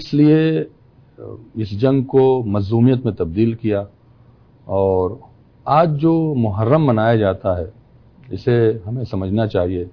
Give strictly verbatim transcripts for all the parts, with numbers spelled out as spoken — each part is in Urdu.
اس لیے اس جنگ کو مظلومیت میں تبدیل کیا، اور آج جو محرم منایا جاتا ہے اسے ہمیں سمجھنا چاہیے.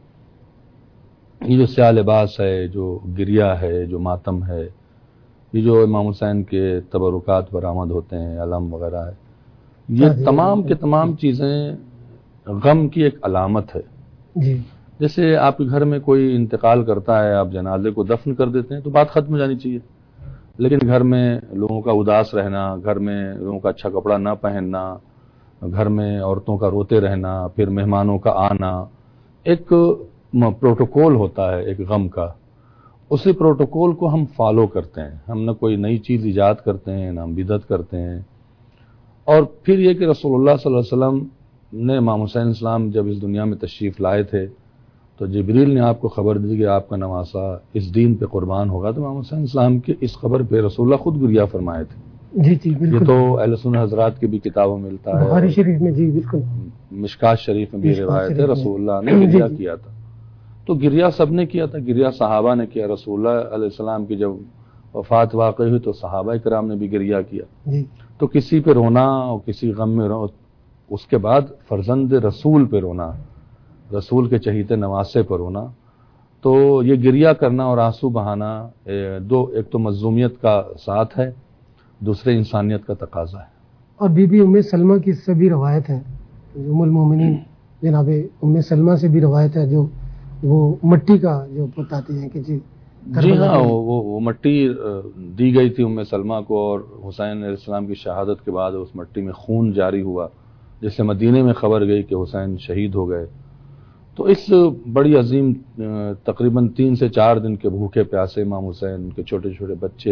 یہ جو سیاہ لباس ہے، جو گریہ ہے، جو ماتم ہے، یہ جو امام حسین کے تبرکات برآمد ہوتے ہیں، علم وغیرہ ہے، یہ تمام کے تمام چیزیں غم کی ایک علامت ہے. جی جیسے آپ کے گھر میں کوئی انتقال کرتا ہے، آپ جنازے کو دفن کر دیتے ہیں تو بات ختم ہو جانی چاہیے، لیکن گھر میں لوگوں کا اداس رہنا، گھر میں لوگوں کا اچھا کپڑا نہ پہننا، گھر میں عورتوں کا روتے رہنا، پھر مہمانوں کا آنا، ایک پروٹوکول ہوتا ہے ایک غم کا. اسی پروٹوکول کو ہم فالو کرتے ہیں، ہم نہ کوئی نئی چیز ایجاد کرتے ہیں، نہ ہم بدعت کرتے ہیں. اور پھر یہ کہ رسول اللہ صلی اللہ علیہ وسلم نے امام حسین السلام جب اس دنیا میں تشریف لائے تھے تو جبریل نے آپ کو خبر دی کہ آپ کا نواسا اس دین پہ قربان ہوگا، تو امام حسین السلام کے اس خبر پہ رسول اللہ خود گریہ فرمائے تھے. جی جی بالکل. یہ تو اہل سنت حضرات کی بھی کتابوں میں ملتا ہے، بخاری شریف میں. جی بالکل. مشکات شریف میں بھی روایت ہے، رسول اللہ نے گریہ کیا تھا. تو گریہ سب نے کیا تھا، گریہ صحابہ نے کیا. رسول اللہ علیہ السلام کی جب وفات واقع ہوئی تو صحابہ کرام نے بھی گریہ کیا. جی تو کسی پہ رونا اور کسی غم میں رو، اس کے بعد فرزند رسول پہ رونا، رسول کے چہیتے نواسے پر رونا، تو یہ گریہ کرنا اور آنسو بہانا دو، ایک تو مظلومیت کا ساتھ ہے، دوسرے انسانیت کا تقاضا ہے. اور بی بی ام سلمہ کی سے بھی روایت ہے، ام المومنین جناب ام سلمہ سے بھی روایت ہے، جو وہ مٹی کا جو بتاتی ہیں کہ جی جی ہاں وہ وہ مٹی دی گئی تھی ام سلمہ کو، اور حسین علیہ السلام کی شہادت کے بعد اس مٹی میں خون جاری ہوا، جس سے مدینے میں خبر گئی کہ حسین شہید ہو گئے. تو اس بڑی عظیم تقریباً تین سے چار دن کے بھوکے پیاسے امام حسین، ان کے چھوٹے چھوٹے بچے،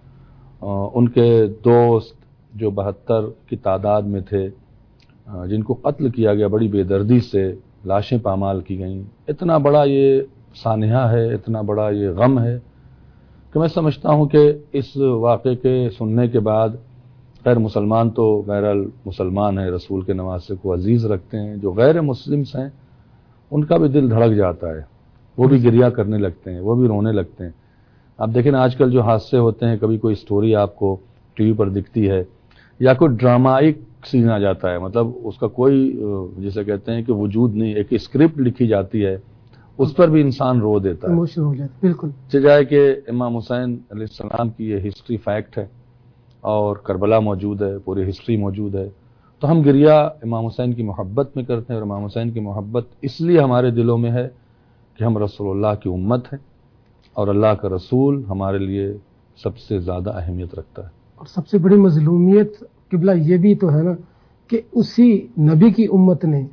ان کے دوست جو بہتر کی تعداد میں تھے، جن کو قتل کیا گیا بڑی بے دردی سے، لاشیں پامال کی گئیں. اتنا بڑا یہ سانحہ ہے، اتنا بڑا یہ غم ہے کہ میں سمجھتا ہوں کہ اس واقعے کے سننے کے بعد غیر مسلمان تو غیر مسلمان ہے، رسول کے نواسے کو عزیز رکھتے ہیں، جو غیر مسلمس ہیں ان کا بھی دل دھڑک جاتا ہے، وہ بھی گریہ کرنے لگتے ہیں، وہ بھی رونے لگتے ہیں. آپ دیکھیں نا آج کل جو حادثے ہوتے ہیں، کبھی کوئی سٹوری آپ کو ٹی وی پر دکھتی ہے یا کوئی ڈرامائک سین آ جاتا ہے، مطلب اس کا کوئی جسے کہتے ہیں کہ وجود نہیں، ایک اسکرپٹ لکھی جاتی ہے، اس پر بھی انسان رو دیتا ہے. ایموشنل ہو جاتا ہے. بالکل. چاہے کہ امام حسین علیہ السلام کی یہ ہسٹری فیکٹ ہے اور کربلا موجود ہے، پوری ہسٹری موجود ہے، تو ہم گریہ امام حسین کی محبت میں کرتے ہیں. اور امام حسین کی محبت اس لیے ہمارے دلوں میں ہے کہ ہم رسول اللہ کی امت ہیں، اور اللہ کا رسول ہمارے لیے سب سے زیادہ اہمیت رکھتا ہے. اور سب سے بڑی مظلومیت قبلہ یہ بھی تو ہے نا کہ اسی نبی کی امت نے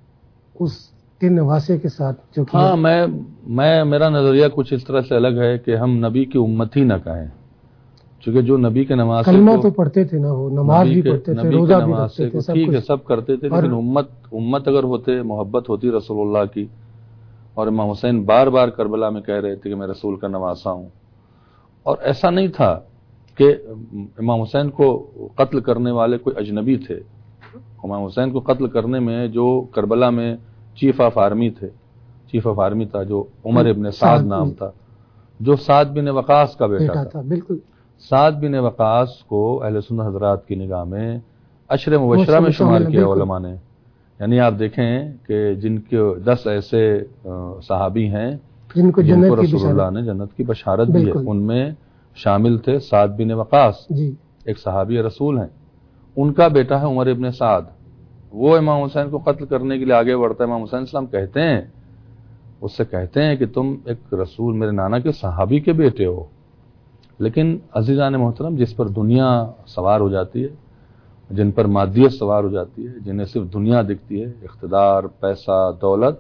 اس کے نواسے کے ساتھ جو کیا. ہاں میں میں میرا نظریہ کچھ اس طرح سے الگ ہے کہ ہم نبی کی امت ہی نہ کہیں، چونکہ جو نبی کے نواسے کلمہ تو پڑھتے تھے نا، وہ نماز بھی پڑھتے تھے، روزہ بھی رکھتے تھے، ٹھیک ہے سب کرتے تھے، لیکن امت امت اگر ہوتے، محبت ہوتی رسول اللہ کی، اور امام حسین بار بار کربلا میں کہہ رہے تھے کہ میں رسول کا نواسا ہوں، اور ایسا نہیں تھا کہ امام حسین کو قتل کرنے والے کوئی اجنبی تھے. امام حسین کو قتل کرنے میں جو کربلا میں چیف آف آرمی تھے، چیف آف آرمی تھا جو عمر ابن سعد نام تھا، جو سعد بن وقاص کا بیٹا تھا. بالکل. سعد بن وقاص کو اہل سنت حضرات کی نگاہ میں عشر مبشرہ میں شمار کیا علماء نے. یعنی آپ دیکھیں کہ جن کے دس ایسے صحابی ہیں جن کو جن کو رسول اللہ نے جنت کی بشارت دی ہے، ان میں شامل تھے سعد بن وقاص، ایک صحابی رسول ہیں. ان کا بیٹا ہے عمر ابن سعد، وہ امام حسین کو قتل کرنے کے لیے آگے بڑھتا ہے. امام حسین السلام کہتے ہیں، اس سے کہتے ہیں کہ تم ایک رسول میرے نانا کے صحابی کے بیٹے ہو. لیکن عزیزان محترم، جس پر دنیا سوار ہو جاتی ہے، جن پر مادیت سوار ہو جاتی ہے، جنہیں صرف دنیا دکھتی ہے، اقتدار، پیسہ، دولت،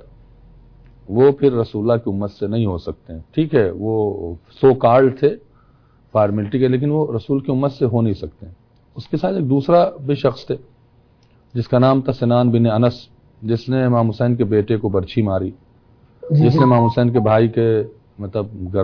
وہ پھر رسول اللہ کی امت سے نہیں ہو سکتے ہیں. ٹھیک ہے وہ سو کارڈ تھے فارمیلٹی کے، لیکن وہ رسول کی امت سے ہو نہیں سکتے ہیں. اس کے ساتھ ایک دوسرا بھی شخص تھے جس کا نام تھا سنان بن انس، جس نے امام حسین کے بیٹے کو برچھی ماری، جس نے امام حسین کے بھائی کے مطلب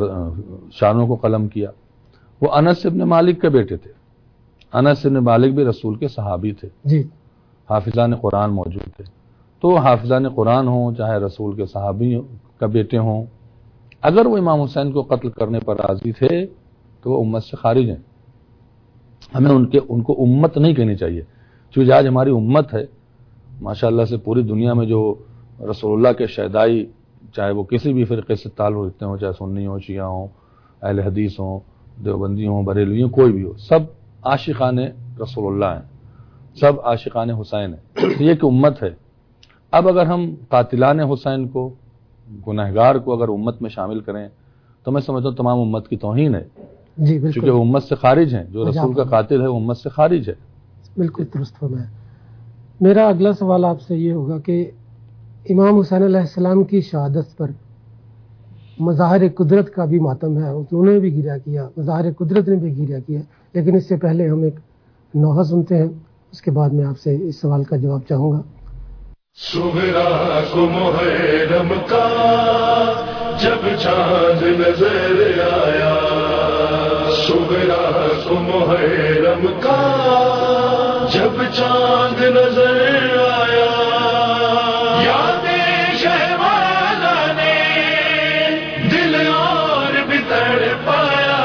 شانوں کو قلم کیا. وہ انس ابن مالک کے بیٹے تھے. انس ابن مالک بھی رسول کے صحابی تھے، جی حافظان قرآن موجود تھے. تو حافظان قرآن ہوں چاہے رسول کے صحابی کا بیٹے ہوں، اگر وہ امام حسین کو قتل کرنے پر راضی تھے تو وہ امت سے خارج ہیں. ہمیں ان کے ان کو امت نہیں کہنی چاہیے، کیونکہ آج ہماری امت ہے ماشاء اللہ سے پوری دنیا میں جو رسول اللہ کے شہدائی، چاہے وہ کسی بھی فرقے سے تعلق رکھتے ہوں، چاہے سنی ہوں، شیعہ ہوں، اہل حدیث ہوں، دیوبندی ہوں، بریلوی ہوں، کوئی بھی ہو، سب عاشقان رسول اللہ ہیں، سب عاشقان حسین ہیں. یہ ایک امت ہے. اب اگر ہم قاتلان حسین کو، گنہگار کو اگر امت میں شامل کریں تو میں سمجھتا ہوں تمام امت کی توہین ہے. جی بالکل، چونکہ وہ امت سے خارج ہیں، جو رسول کا قاتل ہے وہ امت سے خارج ہے. بالکل درست فرمایا. میرا اگلا سوال آپ سے یہ ہوگا کہ امام حسین علیہ السلام کی شہادت پر مظاہر قدرت کا بھی ماتم ہے، انہوں نے بھی گریا کیا، مظاہر قدرت نے بھی گریا کیا، لیکن اس سے پہلے ہم ایک نوحہ سنتے ہیں، اس کے بعد میں آپ سے اس سوال کا جواب چاہوں گا. سغرا کو محرم کا جب چاند نظر آیا، سغرا کو محرم کا جب چاند نظر آیا، یاد شہبازہ نے دل اور بھی تڑپایا.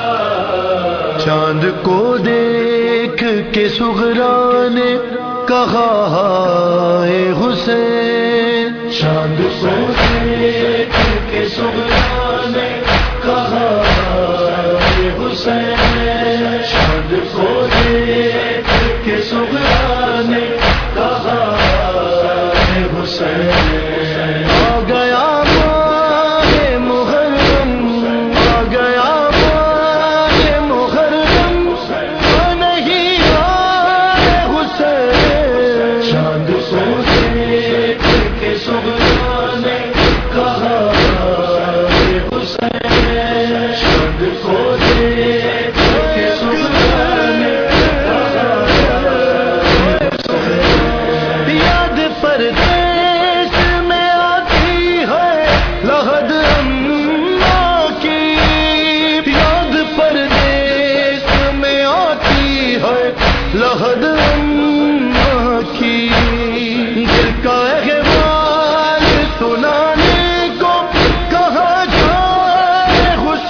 چاند کو دیکھ کے سغرا نے کہا اے حسین، چاند کو دیکھ کے سغرا نے کہا اے حسین، چاند کو دیکھ کے سغرا نے کہا اے حسین. آ گیا ماہ محرم، آ گیا ماہ محرم، نہیں آئے حسین. چاند کو دیکھ کے سغرا نے کہا اے حسین، چاند کو دیکھ کے سغرا نے کہا اے حسین. یاد پردیس میں آتی ہے لحد اماں کی، یاد پردیس میں آتی ہے لحد اماں کی، دل کا احوال سنانے کو کہا جائے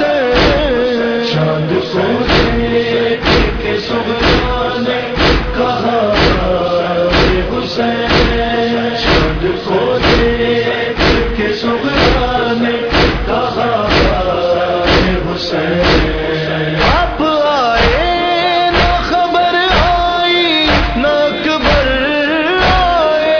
حسین. چاند کو دیکھ کے سغرا نے کہا اے حسین، چاند کو دیکھ کے سغرا نے کہا اے حسین. آپ آئے نہ خبر آئی نہ اکبر آئے،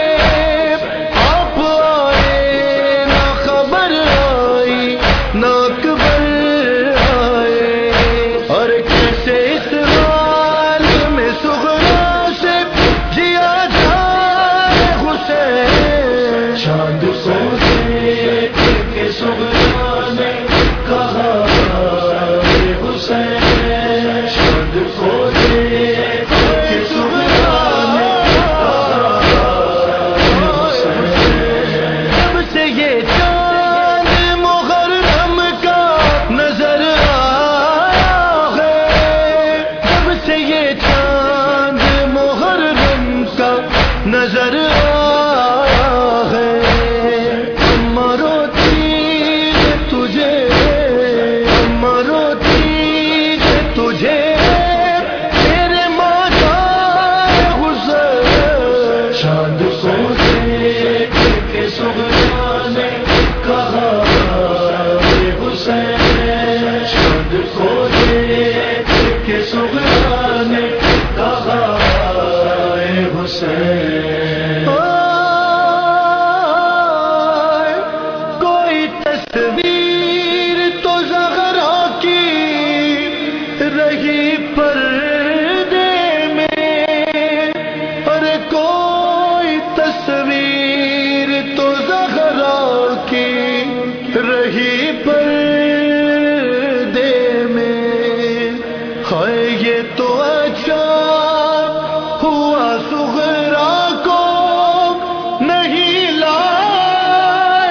آپ آئے نہ خبر آئی نہ اکبر آئے، اور کیسے اس حال میں سغرا سے جیا جائے حسین. چاند کو دیکھ کے سغرا نے کہا اے حسین، چاند کو دیکھ کے سغرا نے کہا اے حسین. جب سے یہ چاند محرم کا نظر آیا ہے، جب سے یہ چاند محرم کا نظر آیا ہے، اماں روتی ہے تجھے، اماں روتی ہے تجھے، تیرے ماتا حسین. چاند کو دیکھ کے سغرا نے کہا اے حسین، چاند کو دیکھ کے سغرا نے کہا اے حسین. کوئی تصویر تو زہرا کی رہی پردے میں، اور کوئی تصویر تو زہرا کی رہی پردے میں. ہے یہ تو اچھا ہوا سغرا کو نہیں لائے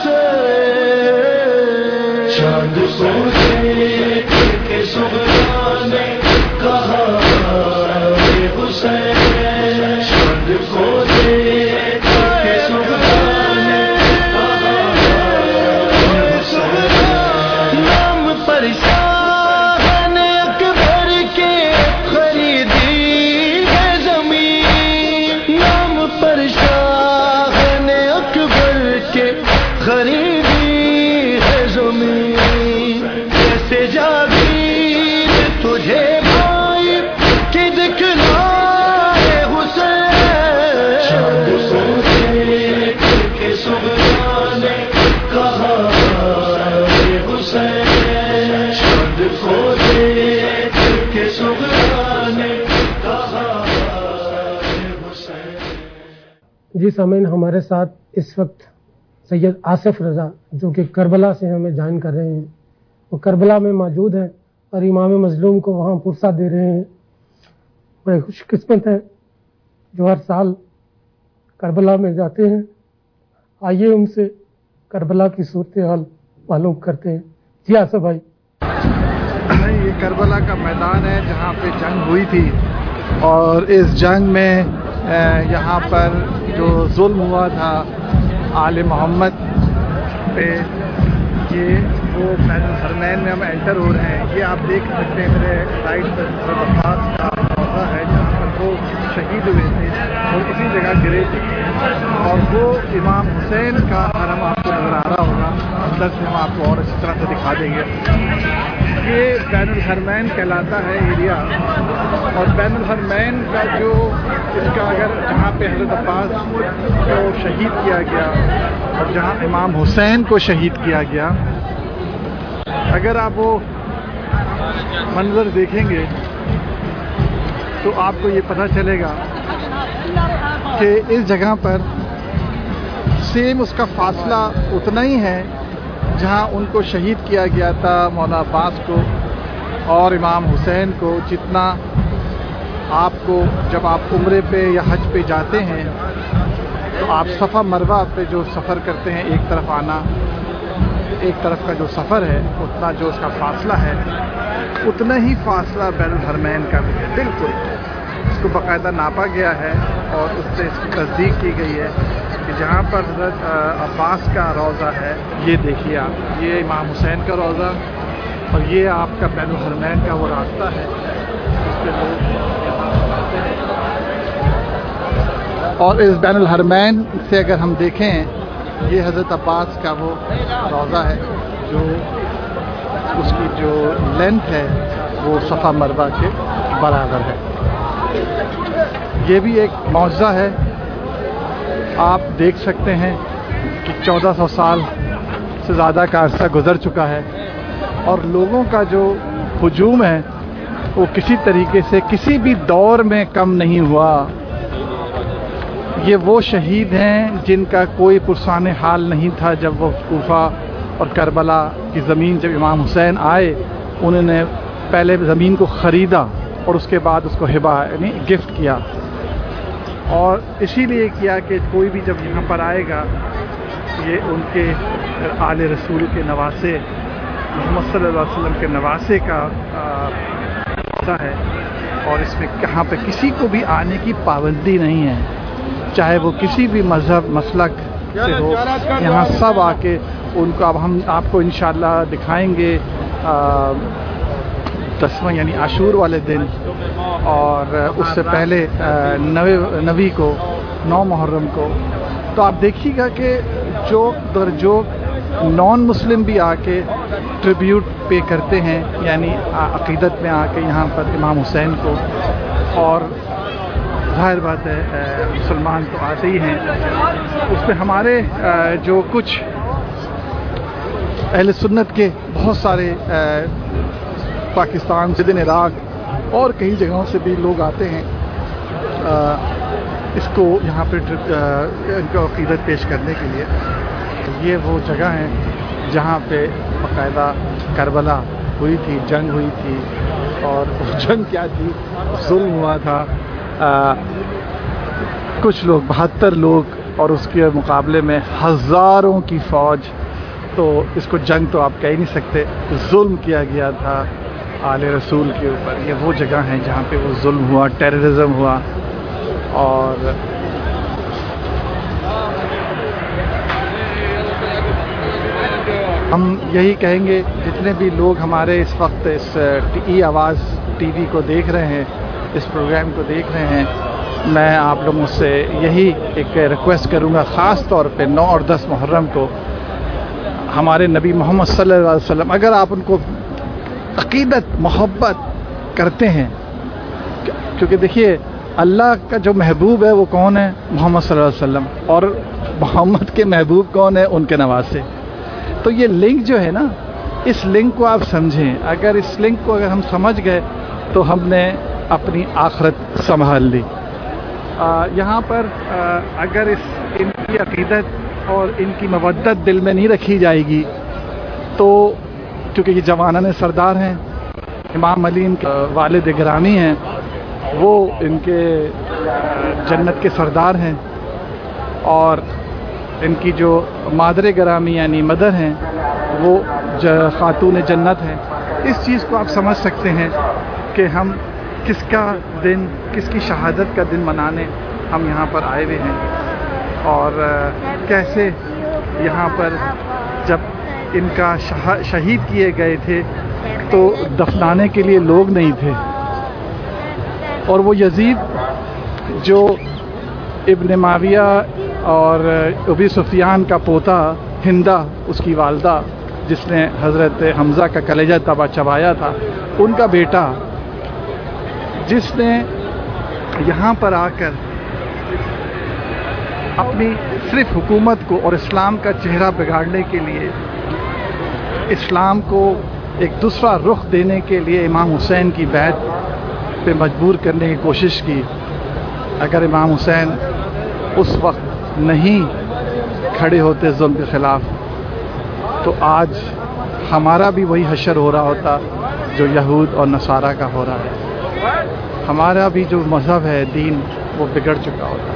حسین. چاند کو دیکھ کے سغرا نے کہا اے حسین، چاند کو دیکھ کے سغرا نے کہا اے حسین. نام پر شاہ جی سامعین، ہمارے ساتھ اس وقت سید آصف رضا جو کہ کربلا سے ہمیں جوائن کر رہے ہیں، وہ کربلا میں موجود ہیں اور امام مظلوم کو وہاں پرسہ دے رہے ہیں۔ بڑے خوش قسمت ہیں جو ہر سال کربلا میں جاتے ہیں۔ آئیے ان سے کربلا کی صورتحال معلوم کرتے ہیں۔ جی آصف بھائی۔ یہ کربلا کا میدان ہے جہاں پہ جنگ ہوئی تھی، اور اس جنگ میں یہاں پر جو ظلم ہوا تھا آل محمد پہ، یہ وہ بین الحرمین میں ہم انٹر ہو رہے ہیں۔ یہ آپ دیکھ سکتے ہیں میرے رائٹ پر حضرت عباس کا روضہ ہے جہاں پر وہ شہید ہوئے تھے اور اسی جگہ گرے تھے، اور وہ امام حسین کا حرم آپ کو نظر آ رہا ہوگا۔ اندر سے ہم آپ کو اور اچھی طرح سے دکھا دیں گے۔ یہ بین الحرمین کہلاتا ہے ایریا، اور بین الحرمین کا جو اس کا اگر جہاں پہ حضرت عباس کو شہید کیا گیا اور جہاں امام حسین کو شہید کیا گیا، اگر آپ وہ منظر دیکھیں گے تو آپ کو یہ پتہ چلے گا کہ اس جگہ پر سیم اس کا فاصلہ اتنا ہی ہے جہاں ان کو شہید کیا گیا تھا مولانا عباس کو اور امام حسین کو، جتنا آپ کو جب آپ عمرے پہ یا حج پہ جاتے ہیں تو آپ صفا مروہ پہ جو سفر کرتے ہیں، ایک طرف آنا ایک طرف کا جو سفر ہے، اتنا جو اس کا فاصلہ ہے اتنا ہی فاصلہ بین الحرمین کا بھی ہے بالکل۔ اس کو باقاعدہ ناپا گیا ہے اور اس سے اس کی تصدیق کی گئی ہے کہ جہاں پر حضرت عباس کا روضہ ہے، یہ دیکھیے آپ، یہ امام حسین کا روضہ، اور یہ آپ کا بین الحرمین کا وہ راستہ ہے جس پہ لوگ یہاں آتے ہیں۔ اور اس بین الحرمین سے اگر ہم دیکھیں، یہ حضرت عباس کا وہ روضہ ہے جو اس کی جو لینتھ ہے وہ صفا مروہ کے برابر ہے۔ یہ بھی ایک معجزہ ہے۔ آپ دیکھ سکتے ہیں کہ چودہ سو سال سے زیادہ کا عرصہ گزر چکا ہے، اور لوگوں کا جو ہجوم ہے وہ کسی طریقے سے کسی بھی دور میں کم نہیں ہوا۔ یہ وہ شہید ہیں جن کا کوئی پرسان حال نہیں تھا جب وہ کوفہ اور کربلا کی زمین، جب امام حسین آئے انہوں نے پہلے زمین کو خریدا اور اس کے بعد اس کو ہبہ یعنی گفٹ کیا، اور اسی لیے کیا کہ کوئی بھی جب یہاں پر آئے گا یہ ان کے آل رسول کے نواسے، محمد صلی اللہ علیہ وسلم کے نواسے کا حصہ ہے، اور اس میں کہاں پہ کسی کو بھی آنے کی پابندی نہیں ہے، چاہے وہ کسی بھی مذہب مسلک سے ہو، یہاں سب آ کے ان کو اب ہم آپ کو انشاءاللہ دکھائیں گے دسواں یعنی عاشور والے دن، اور اس سے پہلے نوے نوی کو نو محرم کو، تو آپ دیکھیے گا کہ جوک در جوک نان مسلم بھی آ کے ٹریبیوٹ پے کرتے ہیں، یعنی عقیدت میں آ کے یہاں پر امام حسین کو، اور ظاہر بات ہے مسلمان تو آتے ہی ہیں۔ اس میں ہمارے جو کچھ اہل سنت کے بہت سارے پاکستان، سندھ، عراق اور کئی جگہوں سے بھی لوگ آتے ہیں اس کو یہاں پہ ان کو عقیدت پیش کرنے کے لیے۔ یہ وہ جگہ ہیں جہاں پہ باقاعدہ کربلا ہوئی تھی، جنگ ہوئی تھی، اور جنگ کیا تھی، ظلم ہوا تھا۔ آ, کچھ لوگ بہتر لوگ اور اس کے مقابلے میں ہزاروں کی فوج، تو اس کو جنگ تو آپ کہہ ہی نہیں سکتے، ظلم کیا گیا تھا آل رسول کے اوپر۔ یہ وہ جگہ ہیں جہاں پہ وہ ظلم ہوا، ٹیررزم ہوا، اور ہم یہی کہیں گے جتنے بھی لوگ ہمارے اس وقت اس ای آواز ٹی وی کو دیکھ رہے ہیں، اس پروگرام کو دیکھ رہے ہیں، میں آپ لوگوں سے یہی ایک ریکویسٹ کروں گا، خاص طور پہ نو اور دس محرم کو ہمارے نبی محمد صلی اللہ علیہ وسلم، اگر آپ ان کو عقیدت محبت کرتے ہیں، کیونکہ دیکھیے اللہ کا جو محبوب ہے وہ کون ہے؟ محمد صلی اللہ علیہ وسلم، اور محمد کے محبوب کون ہے؟ ان کے نواسے۔ تو یہ لنک جو ہے نا، اس لنک کو آپ سمجھیں، اگر اس لنک کو اگر ہم سمجھ گئے تو ہم نے اپنی آخرت سنبھال لی۔ یہاں پر اگر اس ان کی عقیدت اور ان کی مودت دل میں نہیں رکھی جائے گی تو کیونکہ یہ جوانان سردار ہیں، امام علی ان کے والد گرامی ہیں، وہ ان کے جنت کے سردار ہیں، اور ان کی جو مادر گرامی یعنی مدر ہیں وہ خاتون جنت ہیں. اس چیز کو آپ سمجھ سکتے ہیں کہ ہم کس کا دن، کس کی شہادت کا دن منانے ہم یہاں پر آئے ہوئے ہیں، اور کیسے یہاں پر جب ان کا شہید کیے گئے تھے تو دفنانے کے لیے لوگ نہیں تھے، اور وہ یزید جو ابن معاویہ اور ابی سفیان کا پوتا ہندہ، اس کی والدہ جس نے حضرت حمزہ کا کلیجہ تبا چبایا تھا، ان کا بیٹا جس نے یہاں پر آ کر اپنی صرف حکومت کو اور اسلام کا چہرہ بگاڑنے کے لیے، اسلام کو ایک دوسرا رخ دینے کے لیے امام حسین کی بیعت پہ مجبور کرنے کی کوشش کی. اگر امام حسین اس وقت نہیں کھڑے ہوتے ظلم کے خلاف تو آج ہمارا بھی وہی حشر ہو رہا ہوتا جو یہود اور نصارہ کا ہو رہا ہے. ہمارا بھی جو مذہب ہے، دین، وہ بگڑ چکا ہوتا.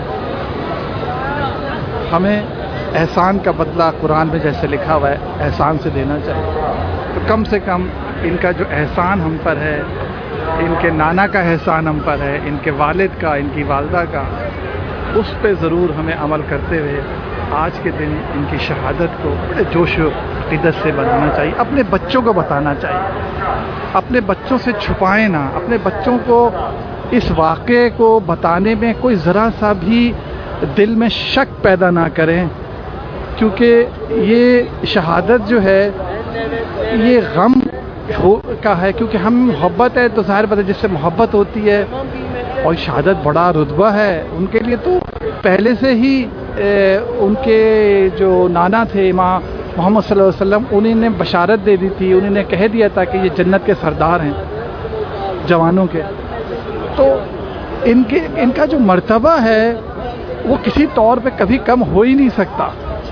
ہمیں احسان کا بدلہ قرآن میں جیسے لکھا ہوا ہے احسان سے دینا چاہیے، تو کم سے کم ان کا جو احسان ہم پر ہے، ان کے نانا کا احسان ہم پر ہے، ان کے والد کا، ان کی والدہ کا، اس پہ ضرور ہمیں عمل کرتے ہوئے آج کے دن ان کی شہادت کو بڑے جوش و عقیدت سے بنانا چاہیے. اپنے بچوں کو بتانا چاہیے، اپنے بچوں سے چھپائیں نہ، اپنے بچوں کو اس واقعے کو بتانے میں کوئی ذرا سا بھی دل میں شک پیدا نہ کریں، کیونکہ یہ شہادت جو ہے یہ غم کا ہے، کیونکہ ہم محبت ہے تو ظاہر بات ہے جس سے محبت ہوتی ہے، اور شہادت بڑا رتبہ ہے ان کے لیے. تو پہلے سے ہی ان کے جو نانا تھے امام محمد صلی اللہ علیہ وسلم، انہیں نے بشارت دے دی تھی، انہیں نے کہہ دیا تھا کہ یہ جنت کے سردار ہیں جوانوں کے. تو ان کے ان کا جو مرتبہ ہے وہ کسی طور پہ کبھی کم ہو ہی نہیں سکتا.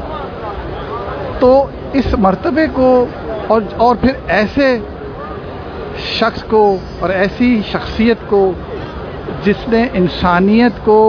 تو اس مرتبے کو اور اور پھر ایسے شخص کو اور ایسی شخصیت کو جس نے انسانیت کو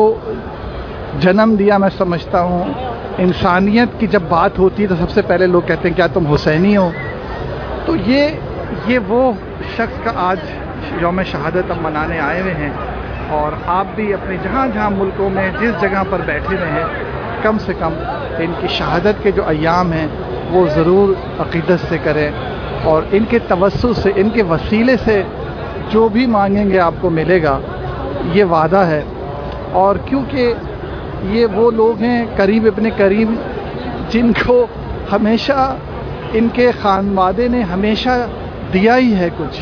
جنم دیا، میں سمجھتا ہوں انسانیت کی جب بات ہوتی ہے تو سب سے پہلے لوگ کہتے ہیں کیا تم حسینی ہو. تو یہ یہ وہ شخص کا آج یوم شہادت ہم منانے آئے ہوئے ہیں، اور آپ بھی اپنے جہاں جہاں ملکوں میں جس جگہ پر بیٹھے ہوئے ہیں کم سے کم ان کی شہادت کے جو ایام ہیں وہ ضرور عقیدت سے کریں، اور ان کے توسط سے، ان کے وسیلے سے جو بھی مانگیں گے آپ کو ملے گا، یہ وعدہ ہے. اور کیونکہ یہ وہ لوگ ہیں قریب ابن کریم جن کو ہمیشہ ان کے خانوادے نے ہمیشہ دیا ہی ہے کچھ،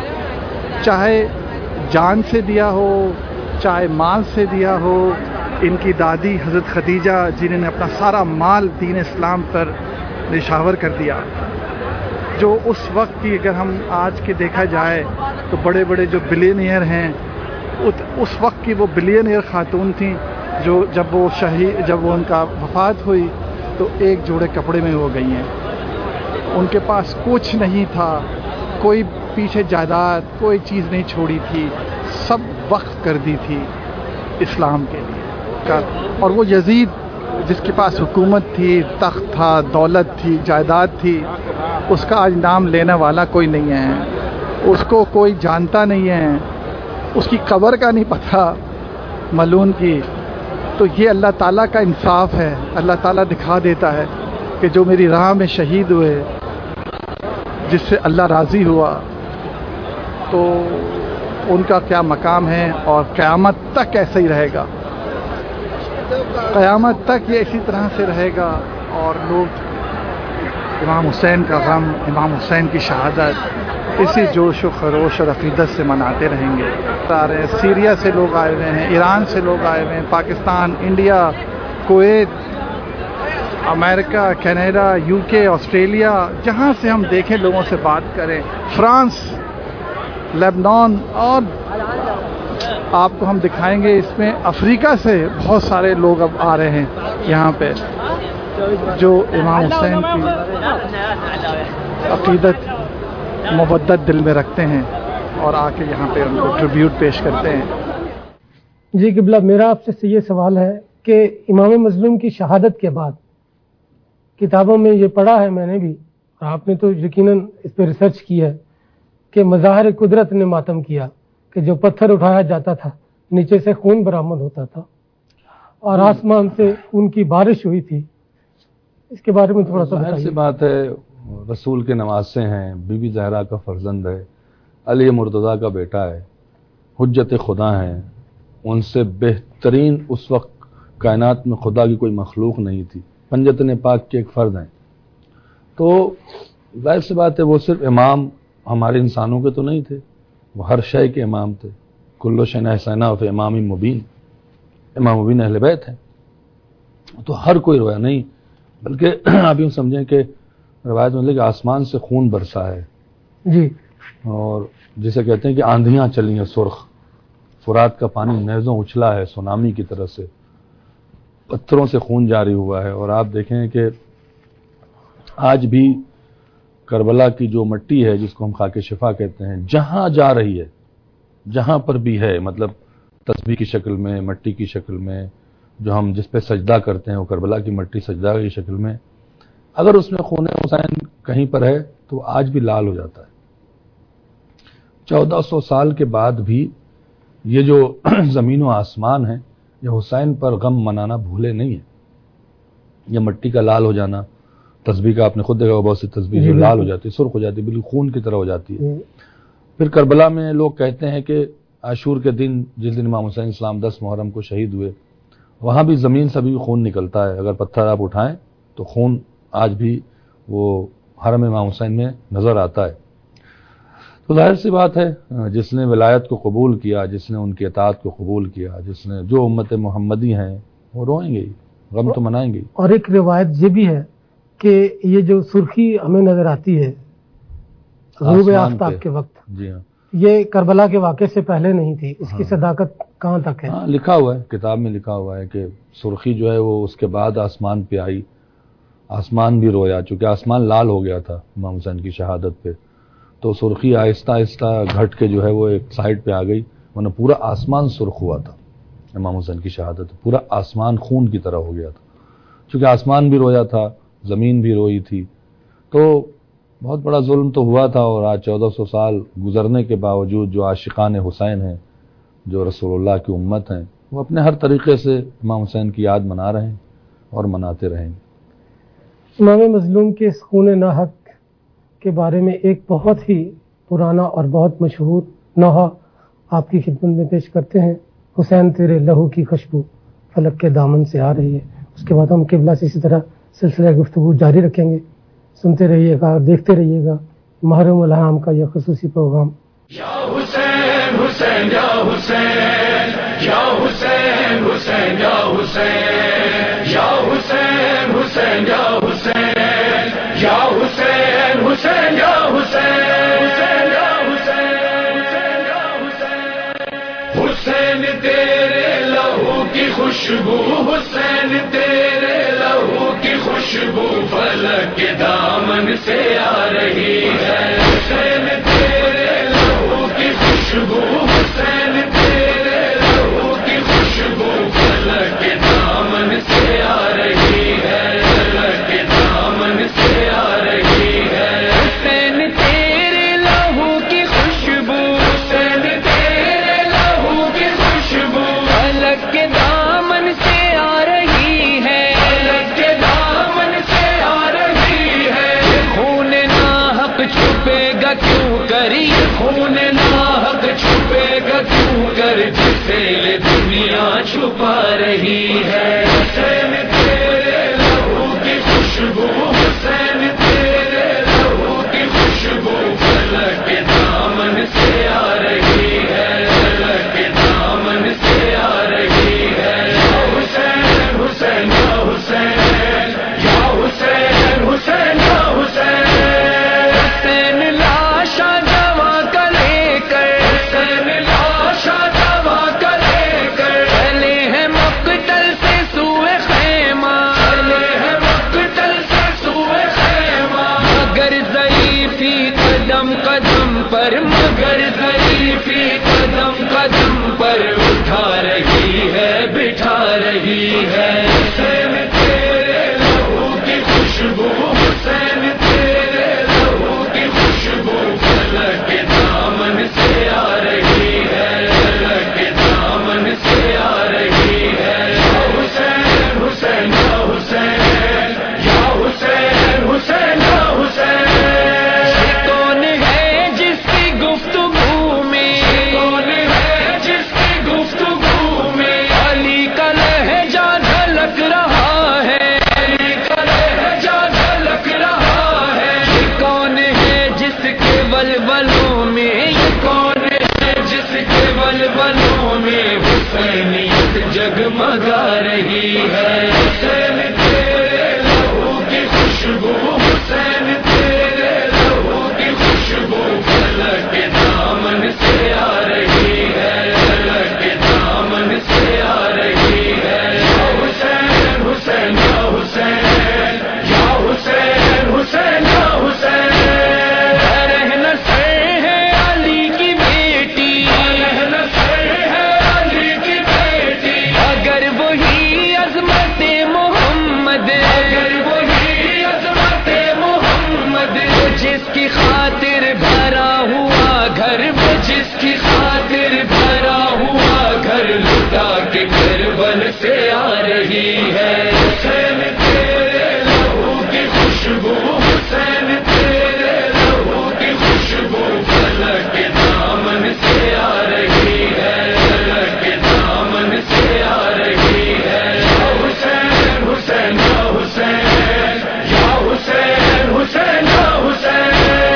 چاہے جان سے دیا ہو، چاہے مال سے دیا ہو. ان کی دادی حضرت خدیجہ جنہوں نے اپنا سارا مال دین اسلام پر نشاور کر دیا، جو اس وقت کی اگر ہم آج کے دیکھا جائے تو بڑے بڑے جو بلینئر ہیں، اس وقت کی وہ بلینئر خاتون تھیں جو جب وہ شہید جب وہ ان کا وفات ہوئی تو ایک جوڑے کپڑے میں ہو گئی ہیں. ان کے پاس کچھ نہیں تھا، کوئی پیچھے جائیداد کوئی چیز نہیں چھوڑی تھی، سب وقف کر دی تھی اسلام کے لیے. اور وہ یزید جس کے پاس حکومت تھی، تخت تھا، دولت تھی، جائیداد تھی، اس کا آج نام لینے والا کوئی نہیں ہے، اس کو کوئی جانتا نہیں ہے، اس کی قبر کا نہیں پتہ ملعون کی. تو یہ اللہ تعالیٰ کا انصاف ہے. اللہ تعالیٰ دکھا دیتا ہے کہ جو میری راہ میں شہید ہوئے، جس سے اللہ راضی ہوا، تو ان کا کیا مقام ہے، اور قیامت تک ایسا ہی رہے گا. قیامت تک یہ اسی طرح سے رہے گا، اور لوگ امام حسین کا غم، امام حسین کی شہادت اسی جوش و خروش اور عقیدت سے مناتے رہیں گے. سیریا سے لوگ آئے ہوئے ہیں، ایران سے لوگ آئے ہوئے ہیں، پاکستان، انڈیا، کویت، امریکہ، کینیڈا، یو کے، آسٹریلیا، جہاں سے ہم دیکھیں لوگوں سے بات کریں، فرانس، لبنان اور آپ کو ہم دکھائیں گے. اس میں افریقہ سے بہت سارے لوگ اب آ رہے ہیں یہاں پہ جو امام حسین کی عقیدت مودت دل میں رکھتے ہیں اور آ کے یہاں پہ ان کو ٹریبیوٹ پیش کرتے ہیں. جی قبلہ، میرا آپ سے یہ سوال ہے کہ امام مظلوم کی شہادت کے بعد کتابوں میں یہ پڑھا ہے میں نے بھی، اور آپ نے تو یقیناً اس پہ ریسرچ کی ہے، کہ مظاہر قدرت نے ماتم کیا، کہ جو پتھر اٹھایا جاتا تھا نیچے سے خون برآمد ہوتا تھا اور آسمان سے خون کی بارش ہوئی تھی. اس کے بارے میں تھوڑا سا ظاہر سی بات ہے، رسول کے نواسے ہیں، بی بی زہرا کا فرزند ہے، علی مرتضیٰ کا بیٹا ہے، حجت خدا ہیں. ان سے بہترین اس وقت کائنات میں خدا کی کوئی مخلوق نہیں تھی، پنجتن پاک کے ایک فرد ہیں. تو ظاہر سی بات ہے وہ صرف امام ہمارے انسانوں کے تو نہیں تھے، وہ ہر شے کے امام تھے. کلو شین حسینہ فی امام مبین، امام مبین اہل بیت ہیں. تو ہر کوئی رویا نہیں، بلکہ آپ یوں سمجھیں کہ روایت میں کہ آسمان سے خون برسا ہے جی، اور جسے کہتے ہیں کہ آندھیاں چلی ہیں سرخ، فرات کا پانی نیزوں اچھلا ہے سونامی کی طرح سے، پتھروں سے خون جاری ہوا ہے. اور آپ دیکھیں کہ آج بھی کربلا کی جو مٹی ہے جس کو ہم خاک شفا کہتے ہیں، جہاں جا رہی ہے، جہاں پر بھی ہے، مطلب تسبیح کی شکل میں، مٹی کی شکل میں، جو ہم جس پہ سجدہ کرتے ہیں وہ کربلا کی مٹی سجدہ کی شکل میں، اگر اس میں خون حسین کہیں پر ہے تو آج بھی لال ہو جاتا ہے. چودہ سو سال کے بعد بھی یہ جو زمین و آسمان ہے یہ حسین پر غم منانا بھولے نہیں ہے. یہ مٹی کا لال ہو جانا، تسبیح کا آپ نے خود دیکھا بہت سی تسبیح جو لال ہو جاتی ہے، سرخ ہو جاتی ہے، بالکل خون کی طرح ہو جاتی ہے. پھر کربلا میں لوگ کہتے ہیں کہ عاشور کے دن جس دن امام حسین اسلام دس محرم کو شہید ہوئے، وہاں بھی زمین سے بھی خون نکلتا ہے. اگر پتھر آپ اٹھائیں تو خون آج بھی وہ حرم امام حسین میں نظر آتا ہے. تو ظاہر سی بات ہے جس نے ولایت کو قبول کیا، جس نے ان کی اطاعت کو قبول کیا، جس نے جو امت محمدی ہیں وہ روئیں گے، غم تو منائیں گے. اور ایک روایت یہ بھی ہے کہ یہ جو سرخی ہمیں نظر آتی ہے غروب آفتاب کے وقت، جی ہاں، یہ کربلا کے واقعے سے پہلے نہیں تھی. اس کی صداقت کہاں تک ہے؟ ہاں لکھا ہوا ہے، کتاب میں لکھا ہوا ہے کہ سرخی جو ہے وہ اس کے بعد آسمان پہ آئی، آسمان بھی رویا، چونکہ آسمان لال ہو گیا تھا امام حسین کی شہادت پہ. تو سرخی آہستہ آہستہ گھٹ کے جو ہے وہ ایک سائڈ پہ آ گئی، ورنہ پورا آسمان سرخ ہوا تھا امام حسین کی شہادت، پورا آسمان خون کی طرح ہو گیا تھا. چونکہ آسمان بھی رویا تھا، زمین بھی روئی تھی. تو بہت بڑا ظلم تو ہوا تھا. اور آج چودہ سو سال گزرنے کے باوجود جو عاشقان حسین ہیں، جو رسول اللہ کی امت ہیں، وہ اپنے ہر طریقے سے امام حسین کی یاد منا رہے ہیں اور مناتے رہیں گے. امام مظلوم کے اس خون ناحق کے بارے میں ایک بہت ہی پرانا اور بہت مشہور نوحہ آپ کی خدمت میں پیش کرتے ہیں. حسین تیرے لہو کی خوشبو فلک کے دامن سے آ رہی ہے. اس کے بعد ہم قبلہ سے اسی طرح سلسلہ گفتگو جاری رکھیں گے. سنتے رہیے گا اور دیکھتے رہیے گا محرم الحرام کا یہ خصوصی پروگرام. یا حسین حسین یا حسین یا حسین حسین یا حسین یا حسین حسین یا حسین یا حسین حسین یا حسین یا حسین یا حسین حسین تیرے لہو کی خوشبو، حسین تیرے لہو کی خوشبو فلک کے دامن سے آ رہی ہے. حسین تیرے لہو کی خوشبو، حسین تیرے لہو کی خوشبو فلک کے دامن سے آ رہی ہے، فلک کے دامن سے آ رہی ہے. حسین تیرے لہو کی خوشبو، حسین تیرے لہو کی خوشبو فلک کے دامن سے آ رہی ہے، فلک کے دامن سے آ رہی ہے. خون ناحق چھپے گا کیوں کری، خون ناحق چھپے گا کیوں کر، جسے یہ دنیا چھپا رہی ہے. حسین تیرے لہو کی خوشبو، حسین تیرے لہو کی خوشبو فلک کے دامن سے آ رہی ہے، فلک کے دامن سے آ رہی ہے. یا حسین حسین یا حسین یا حسین حسین یا حسین. حسین لاشا جواں کا لے کر، حسین لاشا جواں جس کی خاطر بھرا ہوا گھر لٹا کے کربل سے آ رہی ہے حسین تیرے لہو کی خوشبو حسین تیرے لہو کی خوشبو فلک کے دامن سے آ رہی ہے فلک کے دامن سے آ رہی ہے یا حسین حسین یا حسین یا حسین حسین یا حسین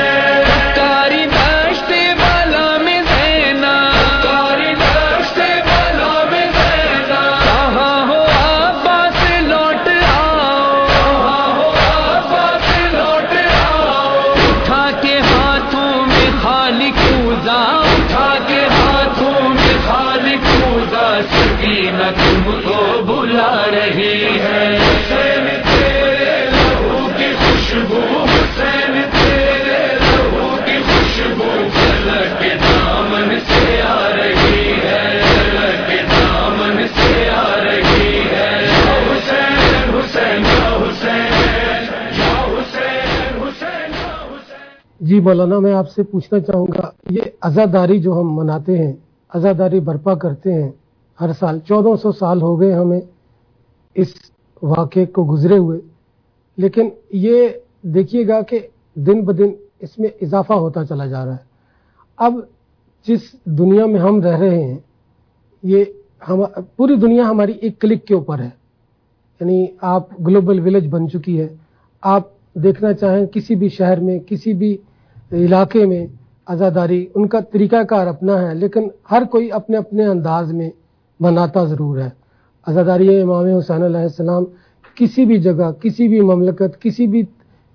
کاری دشت بالا میں زینا کاری دشت بالا میں زینا کہاں ہو عباس لوٹ آؤ کہاں ہو عباس لوٹ آؤ اٹھا کے ہاتھوں میں خالق کوزا اٹھا کے ہاتھوں میں خالق کوزا سکینہ تم کو بلا رہی ہے حسین تیرے لہو کی خوشبو حسین تیرے لہو کی خوشبو فلک کے دامن سے آ رہی ہے فلک کے دامن سے آ رہی ہے یا حسین حسین یا حسین یا حسین حسین یا حسین جی مولانا، میں آپ سے پوچھنا چاہوں گا، یہ عزاداری جو ہم مناتے ہیں، عزاداری برپا کرتے ہیں ہر سال، چودہ سو سال ہو گئے ہمیں اس واقعے کو گزرے ہوئے، لیکن یہ دیکھیے گا کہ دن بدن اس میں اضافہ ہوتا چلا جا رہا ہے۔ اب جس دنیا میں ہم رہ رہے ہیں، یہ ہم پوری دنیا ہماری ایک کلک کے اوپر ہے، یعنی آپ گلوبل ولیج بن چکی ہے۔ آپ دیکھنا چاہیں کسی بھی شہر میں، کسی بھی علاقے میں عزاداری، ان کا طریقہ کار اپنا ہے، لیکن ہر کوئی اپنے اپنے انداز میں مناتا ضرور ہے۔ عزاداری امام حسین علیہ السلام کسی بھی جگہ، کسی بھی مملکت، کسی بھی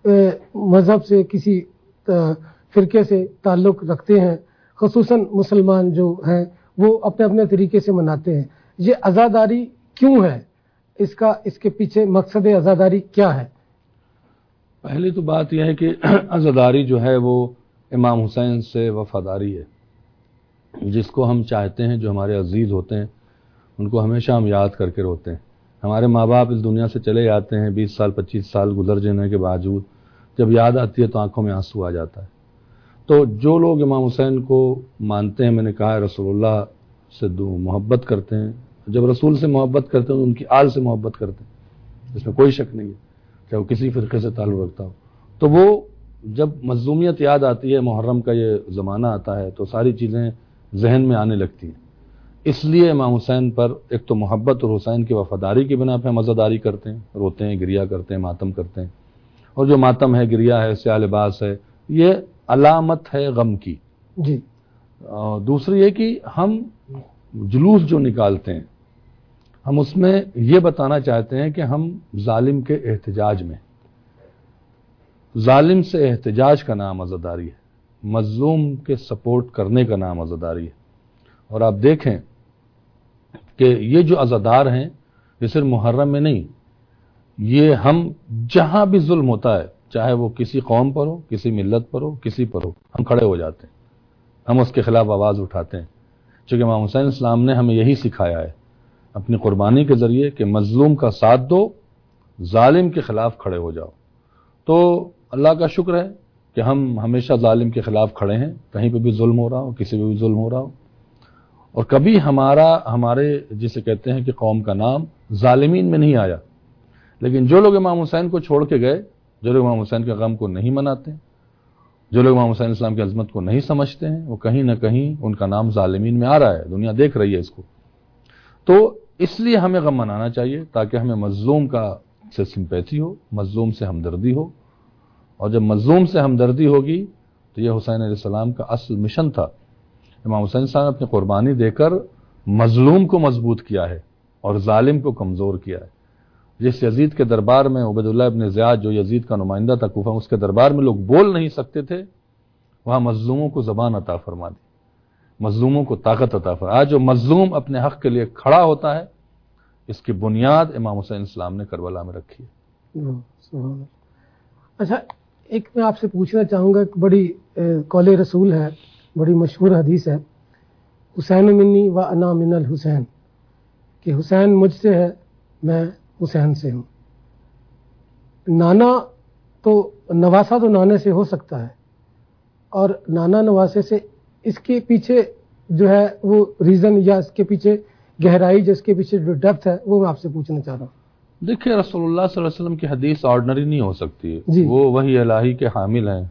مذہب سے، کسی فرقے سے تعلق رکھتے ہیں، خصوصاً مسلمان جو ہیں وہ اپنے اپنے طریقے سے مناتے ہیں۔ یہ عزاداری کیوں ہے؟ اس کا اس کے پیچھے مقصد عزاداری کیا ہے؟ پہلی تو بات یہ ہے کہ عزاداری جو ہے وہ امام حسین سے وفاداری ہے، جس کو ہم چاہتے ہیں، جو ہمارے عزیز ہوتے ہیں ان کو ہمیشہ ہم یاد کر کے روتے ہیں۔ ہمارے ماں باپ اس دنیا سے چلے جاتے ہیں، بیس سال پچیس سال گزر جانے کے باوجود جب یاد آتی ہے تو آنکھوں میں آنسو آ جاتا ہے۔ تو جو لوگ امام حسین کو مانتے ہیں، میں نے کہا ہے رسول اللہ سے دو محبت کرتے ہیں، جب رسول سے محبت کرتے ہیں تو ان کی آل سے محبت کرتے ہیں، اس میں کوئی شک نہیں ہے، چاہے وہ کسی فرقے سے تعلق رکھتا ہو۔ تو وہ جب مظلومیت یاد آتی ہے، محرم کا یہ زمانہ آتا ہے، تو ساری چیزیں ذہن میں آنے لگتی ہیں۔ اس لیے امام حسین پر ایک تو محبت اور حسین کی وفاداری کی بنا پہ ہم عزاداری کرتے ہیں، روتے ہیں، گریا کرتے ہیں، ماتم کرتے ہیں۔ اور جو ماتم ہے، گریا ہے، سیاہ لباس ہے، یہ علامت ہے غم کی۔ جی، اور دوسری یہ کہ ہم جلوس جو نکالتے ہیں، ہم اس میں یہ بتانا چاہتے ہیں کہ ہم ظالم کے احتجاج میں، ظالم سے احتجاج کا نام عزاداری ہے، مظلوم کے سپورٹ کرنے کا نام عزاداری ہے۔ اور آپ دیکھیں کہ یہ جو عزادار ہیں، یہ صرف محرم میں نہیں، یہ ہم جہاں بھی ظلم ہوتا ہے، چاہے وہ کسی قوم پر ہو، کسی ملت پر ہو، کسی پر ہو، ہم کھڑے ہو جاتے ہیں، ہم اس کے خلاف آواز اٹھاتے ہیں، چونکہ امام حسین اسلام نے ہمیں یہی سکھایا ہے اپنی قربانی کے ذریعے کہ مظلوم کا ساتھ دو، ظالم کے خلاف کھڑے ہو جاؤ۔ تو اللہ کا شکر ہے کہ ہم ہمیشہ ظالم کے خلاف کھڑے ہیں، کہیں پہ بھی ظلم ہو رہا ہو، کسی پہ بھی ظلم ہو رہا ہو، اور کبھی ہمارا ہمارے جسے کہتے ہیں کہ قوم کا نام ظالمین میں نہیں آیا۔ لیکن جو لوگ امام حسین کو چھوڑ کے گئے، جو لوگ امام حسین کے غم کو نہیں مناتے، جو لوگ امام حسین اسلام کی عظمت کو نہیں سمجھتے ہیں، وہ کہیں نہ کہیں ان کا نام ظالمین میں آ رہا ہے، دنیا دیکھ رہی ہے اس کو۔ تو اس لیے ہمیں غم منانا چاہیے تاکہ ہمیں مظلوم کا سے سمپیتھی ہو، مظلوم سے ہمدردی ہو، اور جب مظلوم سے ہمدردی ہوگی تو یہ حسین علیہ السلام کا اصل مشن تھا۔ امام حسین صاحب نے اپنی قربانی دے کر مظلوم کو مضبوط کیا ہے اور ظالم کو کمزور کیا ہے۔ جس یزید کے دربار میں عبید اللہ ابن زیاد جو یزید کا نمائندہ تھا کوفہ، اس کے دربار میں لوگ بول نہیں سکتے تھے، وہاں مظلوموں کو زبان عطا فرما دی، مظلوموں کو طاقت عطا فرما۔ آج جو مظلوم اپنے حق کے لیے کھڑا ہوتا ہے، اس کی بنیاد امام حسین اسلام نے کربلا میں رکھی ہے۔ اچھا، ایک میں آپ سے پوچھنا چاہوں گا، ایک بڑی قول رسول ہے، بڑی مشہور حدیث ہے، حسین منی و انا من الحسین، کہ حسین مجھ سے ہے، میں حسین سے ہوں۔ نانا تو نواسا تو نانے سے ہو سکتا ہے، اور نانا نواسے سے اس کے پیچھے جو ہے وہ ریزن یا اس کے پیچھے گہرائی جو اس کے پیچھے جو ڈیپتھ ہے وہ میں آپ سے پوچھنا چاہ رہا ہوں. دیکھیں رسول اللہ صلی اللہ علیہ وسلم کی حدیث آرڈنری نہیں ہو سکتی جی. وہ وحی الہی کے حامل ہیں.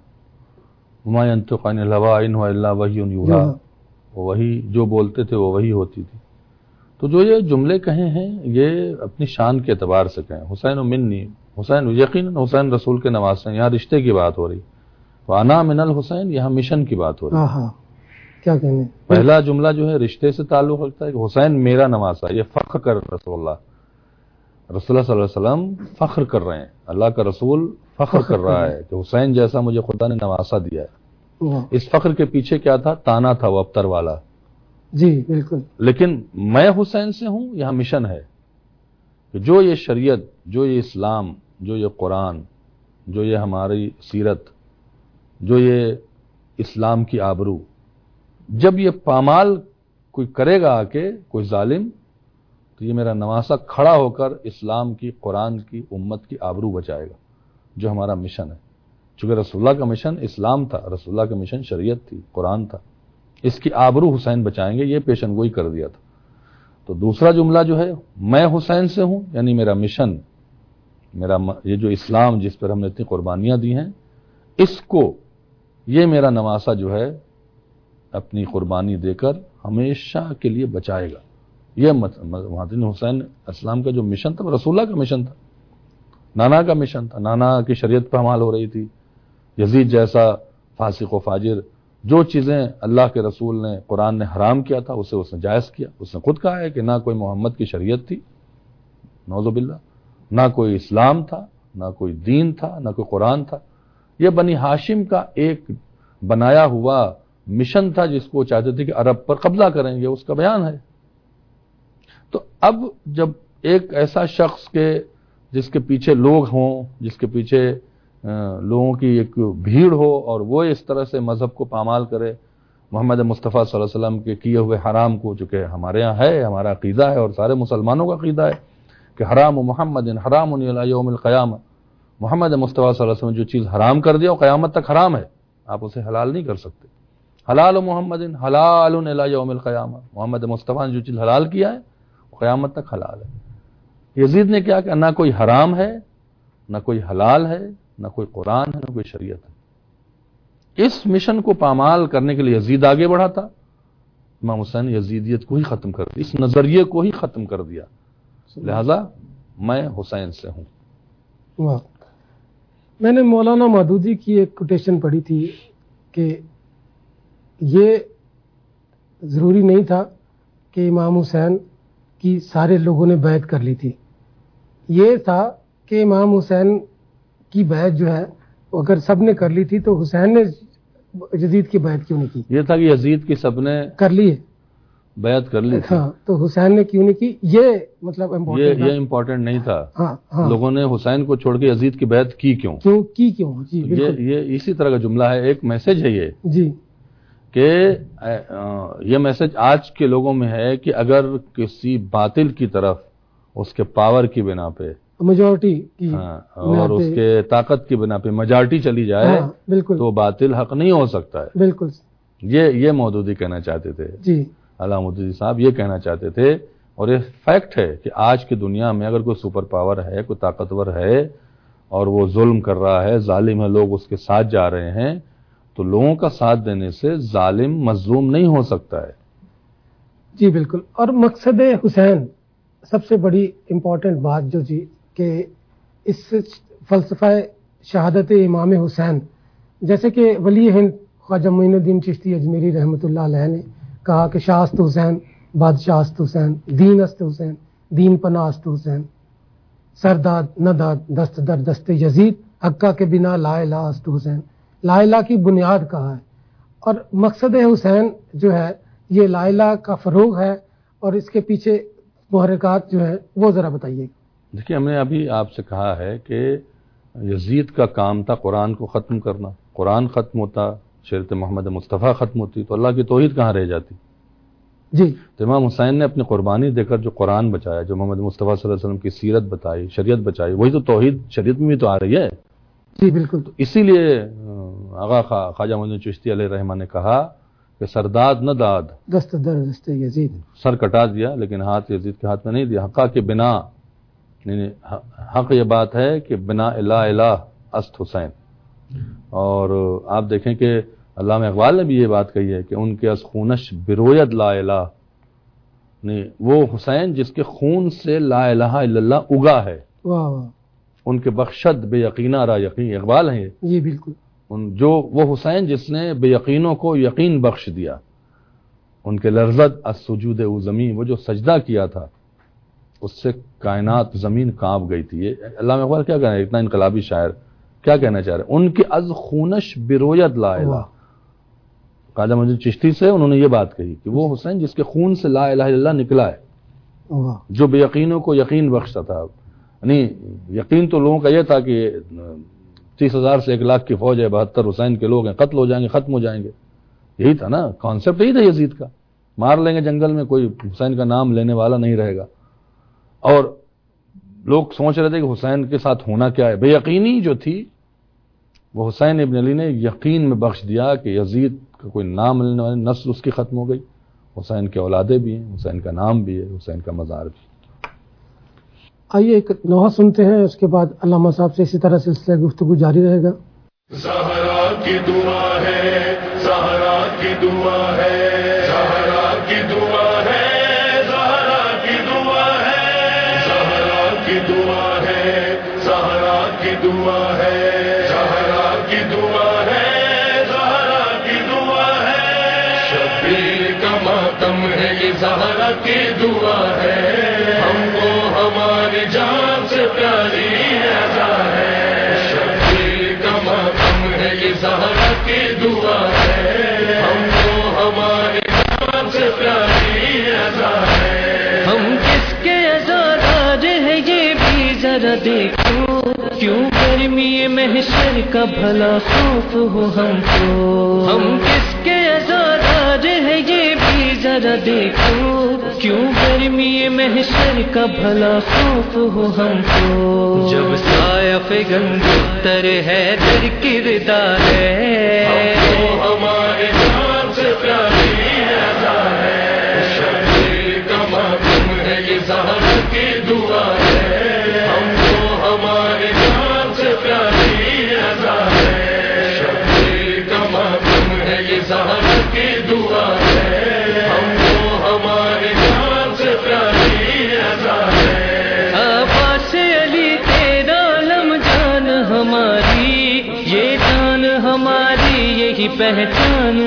وما ينطق عن الهوى ان هو الا وحی یوحی. وہی جو بولتے تھے وہ وہی ہوتی تھی. تو جو یہ جملے کہے ہیں یہ اپنی شان کے اعتبار سے کہیں. حسین منی، حسین یقیناً حسین رسول کے نواسے ہیں. یہاں رشتے کی بات ہو رہی. وانا من الحسین، یہاں مشن کی بات ہو رہی. ہاں ہاں کیا کہنے. پہلا جملہ جو ہے رشتے سے تعلق رکھتا ہے کہ حسین میرا نواسا. یہ فخر کر رسول اللہ رسول اللہ صلی اللہ علیہ وسلم فخر کر رہے ہیں. اللہ کا رسول فخر کر رہا ہے کہ حسین جیسا مجھے خدا نے نواسا دیا ہے. اس فخر کے پیچھے کیا تھا؟ تانا تھا وہ ابتر والا. جی بالکل. لیکن میں حسین سے ہوں، یہاں مشن ہے کہ جو یہ شریعت، جو یہ اسلام، جو یہ قرآن، جو یہ ہماری سیرت، جو یہ اسلام کی آبرو، جب یہ پامال کوئی کرے گا آ کے کوئی ظالم، تو یہ میرا نواسا کھڑا ہو کر اسلام کی، قرآن کی، امت کی آبرو بچائے گا، جو ہمارا مشن ہے. چونکہ رسول اللہ کا مشن اسلام تھا، رسول اللہ کا مشن شریعت تھی، قرآن تھا. اس کی آبرو حسین بچائیں گے، یہ پیشن گوئی کر دیا تھا. تو دوسرا جملہ جو ہے میں حسین سے ہوں، یعنی میرا مشن، میرا یہ جو اسلام جس پر ہم نے اتنی قربانیاں دی ہیں، اس کو یہ میرا نواسا جو ہے اپنی قربانی دے کر ہمیشہ کے لیے بچائے گا. یہ محمد حسین اسلام کا جو مشن تھا وہ رسول اللہ کا مشن تھا، نانا کا مشن تھا. نانا کی شریعت پر عمال ہو رہی تھی. یزید جیسا فاسق و فاجر جو چیزیں اللہ کے رسول نے، قرآن نے حرام کیا تھا، اسے اس نے جائز کیا. اس نے خود کہا ہے کہ نہ کوئی محمد کی شریعت تھی، نعوذ باللہ، نہ کوئی اسلام تھا، نہ کوئی دین تھا، نہ کوئی قرآن تھا. یہ بنی ہاشم کا ایک بنایا ہوا مشن تھا جس کو چاہتے تھے کہ عرب پر قبضہ کریں گے. اس کا بیان ہے. تو اب جب ایک ایسا شخص کے جس کے پیچھے لوگ ہوں، جس کے پیچھے لوگوں کی ایک بھیڑ ہو، اور وہ اس طرح سے مذہب کو پامال کرے، محمد مصطفیٰ صلی اللہ علیہ وسلم کے کیے ہوئے حرام کو، جو کہ ہمارے ہاں ہے، ہمارا عقیدہ ہے اور سارے مسلمانوں کا عقیدہ ہے کہ حرام و محمد حرام الی یوم القیامہ. محمد مصطفیٰ صلی اللہ علیہ وسلم جو چیز حرام کر دیا وہ قیامت تک حرام ہے، آپ اسے حلال نہیں کر سکتے. حلال و محمد حلال الی یوم القیامہ، محمد مصطفیٰ نے جو چیز حلال کیا ہے وہ قیامت تک حلال ہے. یزید نے کیا کہ نہ کوئی حرام ہے، نہ کوئی حلال ہے، نہ کوئی قرآن ہے، نہ کوئی شریعت ہے. اس مشن کو پامال کرنے کے لیے یزید آگے بڑھا تھا. امام حسین یزیدیت کو ہی ختم کر دیا، اس نظریے کو ہی ختم کر دیا. لہذا میں حسین سے ہوں. واہ. میں نے مولانا مودودی کی ایک کوٹیشن پڑھی تھی کہ یہ ضروری نہیں تھا کہ امام حسین کی سارے لوگوں نے بیعت کر لی تھی. یہ تھا کہ امام حسین کی بیعت جو ہے اگر سب نے کر لی تھی تو حسین نے یزید کی بیعت کیوں نہیں کی. یہ تھا کہ یزید کی سب نے کر لی ہے، بیعت کر لی تھی. ہاں تو حسین نے کیوں نہیں کی، یہ مطلب یہ یہ امپورٹنٹ نہیں تھا. ہاں ہاں لوگوں نے حسین کو چھوڑ کے یزید کی بیعت کی کیوں کیوں کی کیوں جی یہ بالکل. یہ اسی طرح کا جملہ ہے. ایک میسج ہے یہ جی کہ یہ میسج آج کے لوگوں میں ہے کہ اگر کسی باطل کی طرف اس کے پاور کی بنا پہ، میجورٹی کی ہاں، اور اس کے طاقت کی بنا پہ میجارٹی چلی جائے، ہاں بالکل تو باطل حق نہیں ہو سکتا ہے. بالکل یہ یہ مودودی کہنا چاہتے تھے، جی علامہ مودودی صاحب یہ کہنا چاہتے تھے. اور یہ فیکٹ ہے کہ آج کی دنیا میں اگر کوئی سپر پاور ہے، کوئی طاقتور ہے اور وہ ظلم کر رہا ہے، ظالم ہے، لوگ اس کے ساتھ جا رہے ہیں، تو لوگوں کا ساتھ دینے سے ظالم مظلوم نہیں ہو سکتا ہے. جی بالکل. اور مقصد حسین سب سے بڑی امپورٹنٹ بات جو جی کہ اس فلسفہ شہادت امام حسین، جیسے کہ ولی ہند خواجہ معین الدین چشتی اجمیری رحمۃ اللہ علیہ نے کہا کہ شاہ است حسین، بادشاہ است حسین، دین است حسین، دین پناہ است حسین، سرداد نداد دست در دست یزید، حقہ کے بنا لا الہ است حسین. لا الہ کی بنیاد کہا ہے، اور مقصد حسین جو ہے یہ لا الہ کا فروغ ہے، اور اس کے پیچھے محرکات جو ہے وہ ذرا بتائیے. دیکھیے، ہم نے ابھی آپ سے کہا ہے کہ یزید کا کام تھا قرآن کو ختم کرنا. قرآن ختم ہوتا، شریعت محمد مصطفیٰ ختم ہوتی، تو اللہ کی توحید کہاں رہ جاتی. جی تو امام حسین نے اپنی قربانی دے کر جو قرآن بچایا، جو محمد مصطفیٰ صلی اللہ علیہ وسلم کی سیرت بتائی، شریعت بچائی، وہی تو توحید شریعت میں بھی تو آ رہی ہے. جی بالکل. تو اسی لیے آغا خواجہ معین الدین چشتی علیہ رحمہ نے کہا کہ سرداد نہ داد، دست در دست یزید، سر کٹا دیا لیکن ہاتھ یزید کے ہاتھ میں نہیں دیا. حقا کے بنا، نہیں حق یہ بات ہے کہ بنا لا الہ است حسین. اور آپ دیکھیں کہ علامہ اقبال نے بھی یہ بات کہی ہے کہ ان کے از خونش بروید لا الہ، نہیں وہ حسین جس کے خون سے لا الہ الا اللہ اگا ہے. واہ واہ، ان کے بخشد بے یقینہ را یقین، اقبال ہیں جی بالکل. ان جو وہ حسین جس نے بے یقینوں کو یقین بخش دیا. ان کے لرزد از سجود او زمین، وہ جو سجدہ کیا تھا اس سے کائنات زمین کانپ گئی تھی. یہ علامہ اقبال کیا کہنا ہے، اتنا انقلابی شاعر کیا کہنا چاہ رہے ہیں. ان کے از خونش بروید لا الہ، خواجہ معین چشتی سے انہوں نے یہ بات کہی کہ وہ حسین جس کے خون سے لا الہ الا اللہ نکلا ہے، واہ، جو بے یقینوں کو یقین بخشتا تھا. یعنی یقین تو لوگوں کا یہ تھا کہ تیس ہزار سے ایک لاکھ کی فوج ہے، بہتر حسین کے لوگ ہیں، قتل ہو جائیں گے، ختم ہو جائیں گے. یہی تھا نا کانسیپٹ، یہی تھا یزید کا، مار لیں گے جنگل میں، کوئی حسین کا نام لینے والا نہیں رہے گا. اور لوگ سوچ رہے تھے کہ حسین کے ساتھ ہونا کیا ہے. بے یقینی جو تھی وہ حسین ابن علی نے یقین میں بخش دیا کہ یزید کا کوئی نام لینے والی نسل اس کی ختم ہو گئی. حسین کے اولادیں بھی ہیں، حسین کا نام بھی ہے، حسین کا مزار بھی. آئیے ایک نوحہ سنتے ہیں، اس کے بعد علامہ صاحب سے اسی طرح سلسلہ گفتگو جاری رہے گا. زہرا کی دعا ہے، زہرا کی دعا ہے، زہرا کی دعا ہے، زہرا کی دعا ہے، زہرا کی دعا ہے، زہرا کی دعا ہے، زہرا کی دعا ہے، زہرا کی دعا ہے. شبیر کا ماتم ہے یہ زہرا کی دعا ہے، ہم کو ہماری جان سے پیاری عزا ہے. شبیر کا ماتم ہے یہ زہرا کی دعا ہے، ہم کو ہماری جان سے پیاری عزا ہے. ہم کس کے عزادار ہیں یہ بھی ذرا دیکھو، کیوں گرمی محشر کا بھلا خوف ہو ہم کو. ہم کس کے عزادار ہیں یہ بھی ذرا دیکھو، کیوں گرمی محشر کا بھلا خوف ہو ہم کو. جب سایہ فگن گفتر ہے در کردار ہے، ہم کو ہماری جان سے پیاری عزا ہے. شبیر کا ماتم ہے یہ زہرا کی دعا ہے، ہم کو ہماری جان سے پیاری عزا ہے. شبیر کا ماتم ہے یہ زہرا کی دعا ہے، ہم کو ہماری جان سے پیاری عزا ہے. عباس علی تیرا علم جان ہماری، یہ جان ہماری یہی پہچان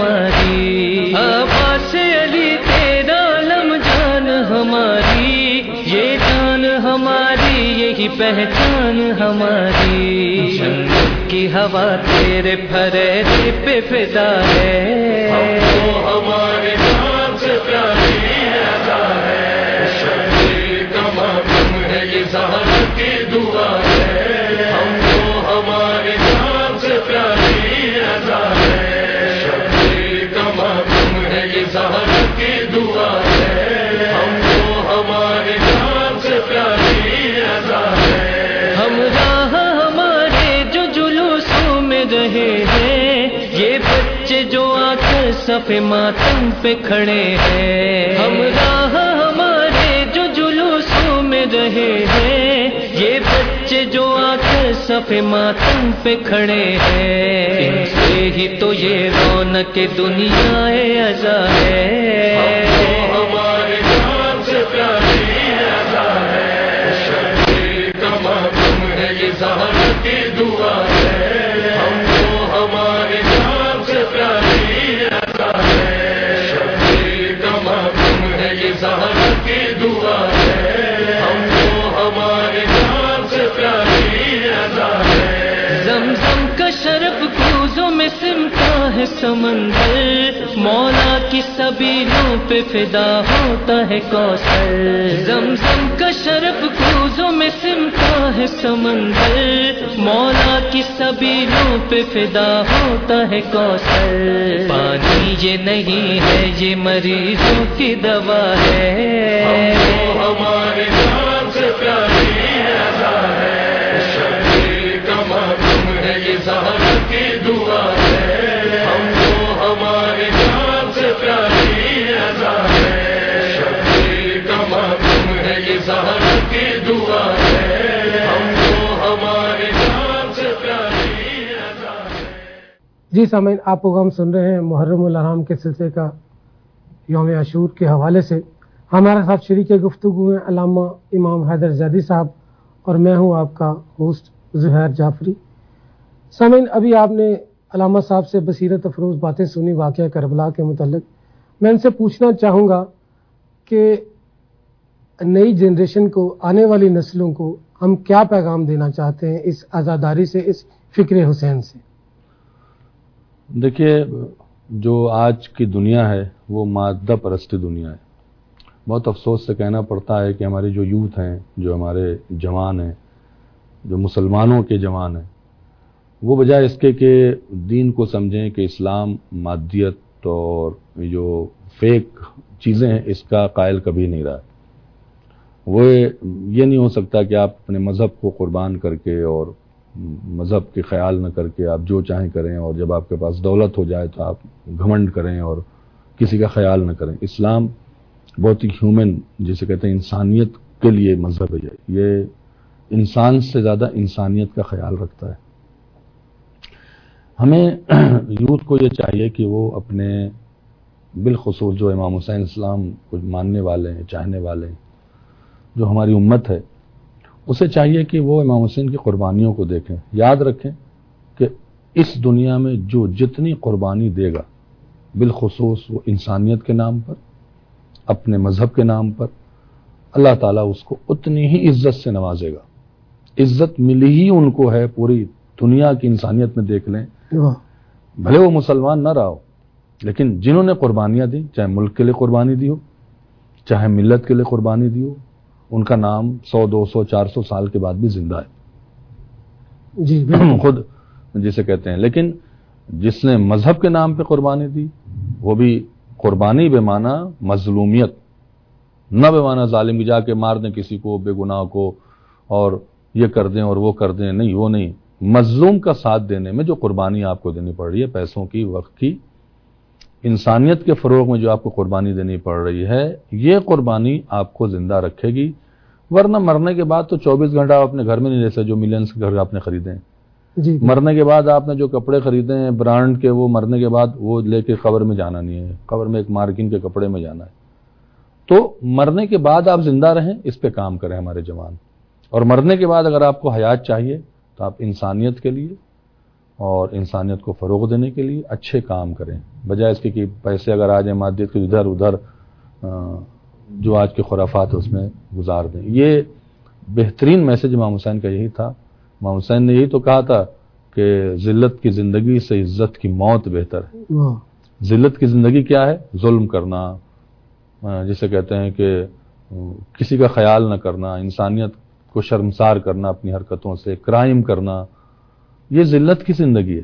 ہماری. عباس علی تیرا علم جان ہماری، یہ جان ہماری یہی پہچان ہماری. جنت کی ہوا تیرے پھریدے پہ فدا ہے، ہم کو ہماری جان سے پیاری عزا ہے. شبیر کا ماتم ہے یہ زہرا کی دعا ہے، ہم کو ہماری جان سے پیاری عزا ہے. شبیر کا ماتم ہے یہ زہرا کی دعا ہے، ہم کو ہماری جان سے پیاری عزا ہے. ہم راہ ہمارے جو جلوسوں میں رہے ہیں، یہ بچے جو آ کر صف ماتم پہ کھڑے ہیں. ہم راہ ہمارے جو جلوسوں میں رہے ہیں، یہ بچے جو آ کر صف ماتم پہ کھڑے ہیں. ان سے ہی تو یہ رونق دنیا عزا ہے، ہم کو ہماری جان سے پیاری عزا ہے. شبیر کا ماتم ہے یہ زہرا کی دعا ہے، ہم کو ہماری جان سے پیاری عزا ہے. شبیر کا ماتم ہے یہ زہرا کی دعا ہے، ہم کو ہماری جان سے پیاری عزا ہے. زمزم کا شرف کوزوں میں سمتا ہے سمندر، مولا کی سبیلوں پہ فدا ہوتا ہے کوثر. زمزم کا شرف کوزوں میں سمتا ہے سمندر، مولا کی سبیلوں پہ فدا ہوتا ہے کوثر. پانی یہ نہیں ہے یہ مریضوں کی دوا ہے، ہم کو ہماری جان سے پیاری عزا ہے. شبیر کا ماتم ہے یہ زہرا کی دعا ہے، ہم کو ہماری جان جی سامعین، آپ پروگرام سن رہے ہیں محرم الحرام کے سلسلے کا یوم عاشور کے حوالے سے. ہمارے ساتھ شریک گفتگو ہیں علامہ امام حیدر زیدی صاحب اور میں ہوں آپ کا ہوسٹ زہیر جعفری. سامعین، ابھی آپ نے علامہ صاحب سے بصیرت افروز باتیں سنی واقعہ کربلا کے متعلق. میں ان سے پوچھنا چاہوں گا کہ نئی جنریشن کو، آنے والی نسلوں کو ہم کیا پیغام دینا چاہتے ہیں اس عزاداری سے، اس فکر حسین سے؟ دیکھیے، جو آج کی دنیا ہے وہ مادہ پرستی دنیا ہے. بہت افسوس سے کہنا پڑتا ہے کہ ہماری جو یوتھ ہیں، جو ہمارے جوان ہیں، جو مسلمانوں کے جوان ہیں، وہ بجائے اس کے کہ دین کو سمجھیں کہ اسلام مادیت اور جو فیک چیزیں ہیں اس کا قائل کبھی نہیں رہا. وہ یہ نہیں ہو سکتا کہ آپ اپنے مذہب کو قربان کر کے اور مذہب کے خیال نہ کر کے آپ جو چاہیں کریں، اور جب آپ کے پاس دولت ہو جائے تو آپ گھمنڈ کریں اور کسی کا خیال نہ کریں. اسلام بہت ہی ہیومن، جسے کہتے ہیں انسانیت کے لیے مذہب ہے. یہ انسان سے زیادہ انسانیت کا خیال رکھتا ہے. ہمیں یوتھ کو یہ چاہیے کہ وہ اپنے بالخصوص جو امام حسین اسلام کو ماننے والے ہیں، چاہنے والے ہیں، جو ہماری امت ہے، اسے چاہیے کہ وہ امام حسین کی قربانیوں کو دیکھیں. یاد رکھیں کہ اس دنیا میں جو جتنی قربانی دے گا، بالخصوص وہ انسانیت کے نام پر، اپنے مذہب کے نام پر، اللہ تعالیٰ اس کو اتنی ہی عزت سے نوازے گا. عزت ملی ہی ان کو ہے پوری دنیا کی انسانیت میں. دیکھ لیں، بھلے وہ مسلمان نہ رہا ہو، لیکن جنہوں نے قربانیاں دی، چاہے ملک کے لیے قربانی دی ہو، چاہے ملت کے لیے قربانی دی ہو، ان کا نام سو دو سو چار سو سال کے بعد بھی زندہ ہے. جی خود جسے کہتے ہیں. لیکن جس نے مذہب کے نام پہ قربانی دی، وہ بھی قربانی بے معنی مظلومیت، نہ بے معنی ظالم کی جا کے مار دیں کسی کو، بے گناہ کو، اور یہ کر دیں اور وہ کر دیں. نہیں، وہ نہیں. مظلوم کا ساتھ دینے میں جو قربانی آپ کو دینی پڑ رہی ہے، پیسوں کی، وقت کی، انسانیت کے فروغ میں جو آپ کو قربانی دینی پڑ رہی ہے، یہ قربانی آپ کو زندہ رکھے گی. ورنہ مرنے کے بعد تو چوبیس گھنٹہ آپ اپنے گھر میں نہیں رہ سکتے. جو ملینز کے گھر آپ نے خریدے ہیں، جی مرنے کے بعد آپ نے جو کپڑے خریدے ہیں برانڈ کے، وہ مرنے کے بعد وہ لے کے قبر میں جانا نہیں ہے. قبر میں ایک مارکن کے کپڑے میں جانا ہے. تو مرنے کے بعد آپ زندہ رہیں، اس پہ کام کریں ہمارے جوان. اور مرنے کے بعد اگر آپ کو حیات چاہیے تو آپ انسانیت کے لیے اور انسانیت کو فروغ دینے کے لیے اچھے کام کریں، بجائے اس کے کہ پیسے اگر آ جائیں مادیت کے ادھر ادھر جو آج کے خرافات ہے اس میں گزار دیں. یہ بہترین میسج امام حسین کا یہی تھا. امام حسین نے یہی تو کہا تھا کہ ذلت کی زندگی سے عزت کی موت بہتر ہے. ذلت کی زندگی کیا ہے؟ ظلم کرنا، جسے کہتے ہیں کہ کسی کا خیال نہ کرنا، انسانیت کو شرمسار کرنا اپنی حرکتوں سے، کرائم کرنا، یہ ذلت کی زندگی ہے.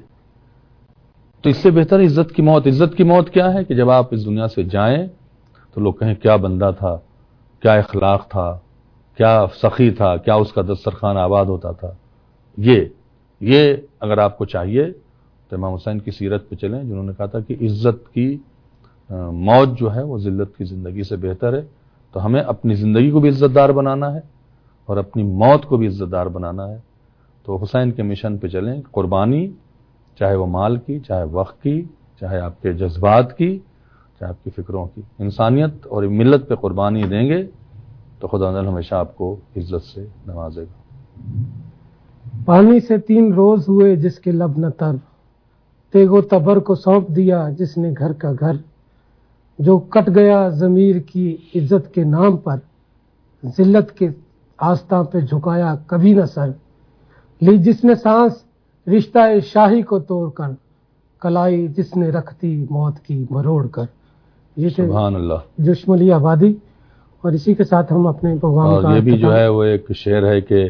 تو اس سے بہتر عزت کی موت. عزت کی موت کیا ہے؟ کہ جب آپ اس دنیا سے جائیں تو لوگ کہیں کیا بندہ تھا، کیا اخلاق تھا، کیا سخی تھا، کیا اس کا دسترخوان آباد ہوتا تھا. یہ یہ اگر آپ کو چاہیے تو امام حسین کی سیرت پہ چلیں، جنہوں نے کہا تھا کہ عزت کی موت جو ہے وہ ذلت کی زندگی سے بہتر ہے. تو ہمیں اپنی زندگی کو بھی عزت دار بنانا ہے اور اپنی موت کو بھی عزت دار بنانا ہے. تو حسین کے مشن پہ چلیں. قربانی، چاہے وہ مال کی، چاہے وقت کی، چاہے آپ کے جذبات کی، چاہے آپ کی فکروں کی، انسانیت اور ملت پہ قربانی دیں گے تو خدا تعالی ہمیشہ آپ کو عزت سے نوازے گا. پانی سے تین روز ہوئے جس کے لب نہ تر، تیگ و تبر کو سونپ دیا جس نے گھر کا گھر، جو کٹ گیا ضمیر کی عزت کے نام پر، ذلت کے آستاں پہ جھکایا کبھی نہ سر، لی جس نے سانس رشتہ شاہی کو توڑ کر، کلائی جس نے رکھ دی موت کی مروڑ کر. یہ سبحان اللہ. جشملی آبادی. اور اسی کے ساتھ ہم اپنے پروگرام کا یہ بھی جو ہے وہ ایک شعر ہے کہ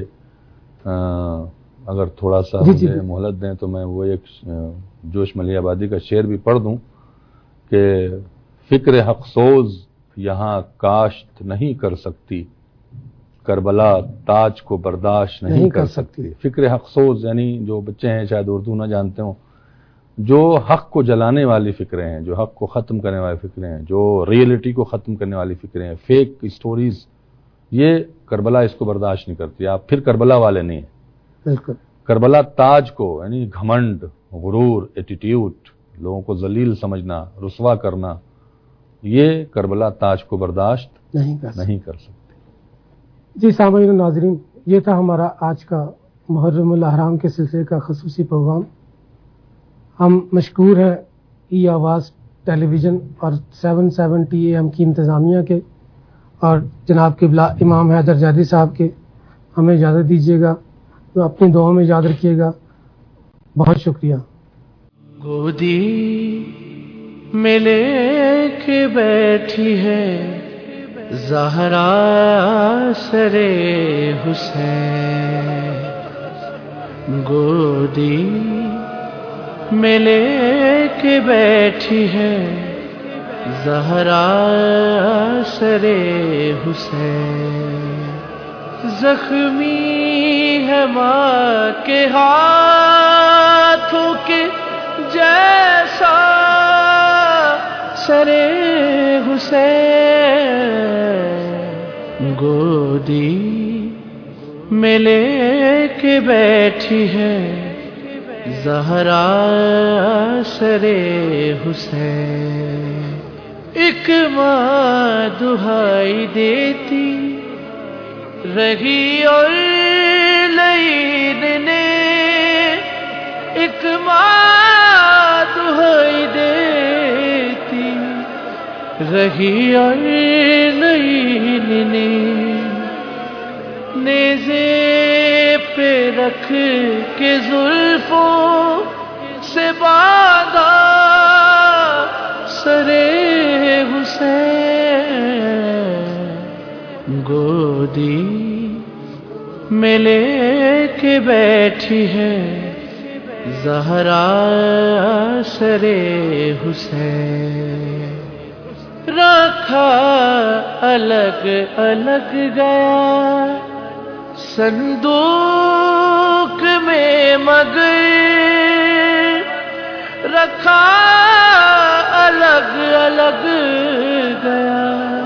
اگر تھوڑا سا جی جی مجھے مہلت دیں تو میں وہ ایک جوش ملی آبادی کا شعر بھی پڑھ دوں کہ فکر حق سوز یہاں کاشت نہیں کر سکتی، کربلا تاج کو برداشت نہیں کر سکتی. فکر حق سوز یعنی جو بچے ہیں شاید اردو نہ جانتے ہوں، جو حق کو جلانے والی فکریں ہیں، جو حق کو ختم کرنے والی فکریں ہیں، جو ریئلٹی کو ختم کرنے والی فکریں ہیں، فیک اسٹوریز، یہ کربلا اس کو برداشت نہیں کرتی. آپ پھر کربلا والے نہیں ہیں. بالکل. کربلا تاج کو یعنی گھمنڈ، غرور، ایٹیٹیوڈ، لوگوں کو ذلیل سمجھنا، رسوا کرنا، یہ کربلا تاج کو برداشت نہیں کر نہیں کر سکتے۔ جی سامعین و ناظرین، یہ تھا ہمارا آج کا محرم الاحرام کے سلسلے کا خصوصی پروگرام۔ ہم مشکور ہیں ای آواز ٹیلی ویژن اور سیون سیونٹی اے ایم کی انتظامیہ کے اور جناب قبلہ امام حیدر جادی صاحب کے۔ ہمیں اجازت دیجیے گا، تو اپنی دعاؤں میں یاد رکھیے گا۔ بہت شکریہ۔ گودی میں لے کے بیٹھی ہے زہرا سرے حسین، گودی میں لے کے بیٹھی ہے زہرا سرے حسین، زخمی ہے ماں کے ہاتھوں کے جیسا سرے حسین، گودی میں لے کے بیٹھی ہے زہرا سرے حسین، ایک ماں دہائی دیتی رہی اور لعین نے، ایک ماں دہائی دیتی رہی اور لعین نے، نیزے پہ رکھ کے زلفوں سے باندھا سرے حسین، گودی میں لے کے بیٹھی ہے زہرا سرے حسین، رکھا الگ الگ گیا صندوق میں مگر، رکھا الگ الگ گیا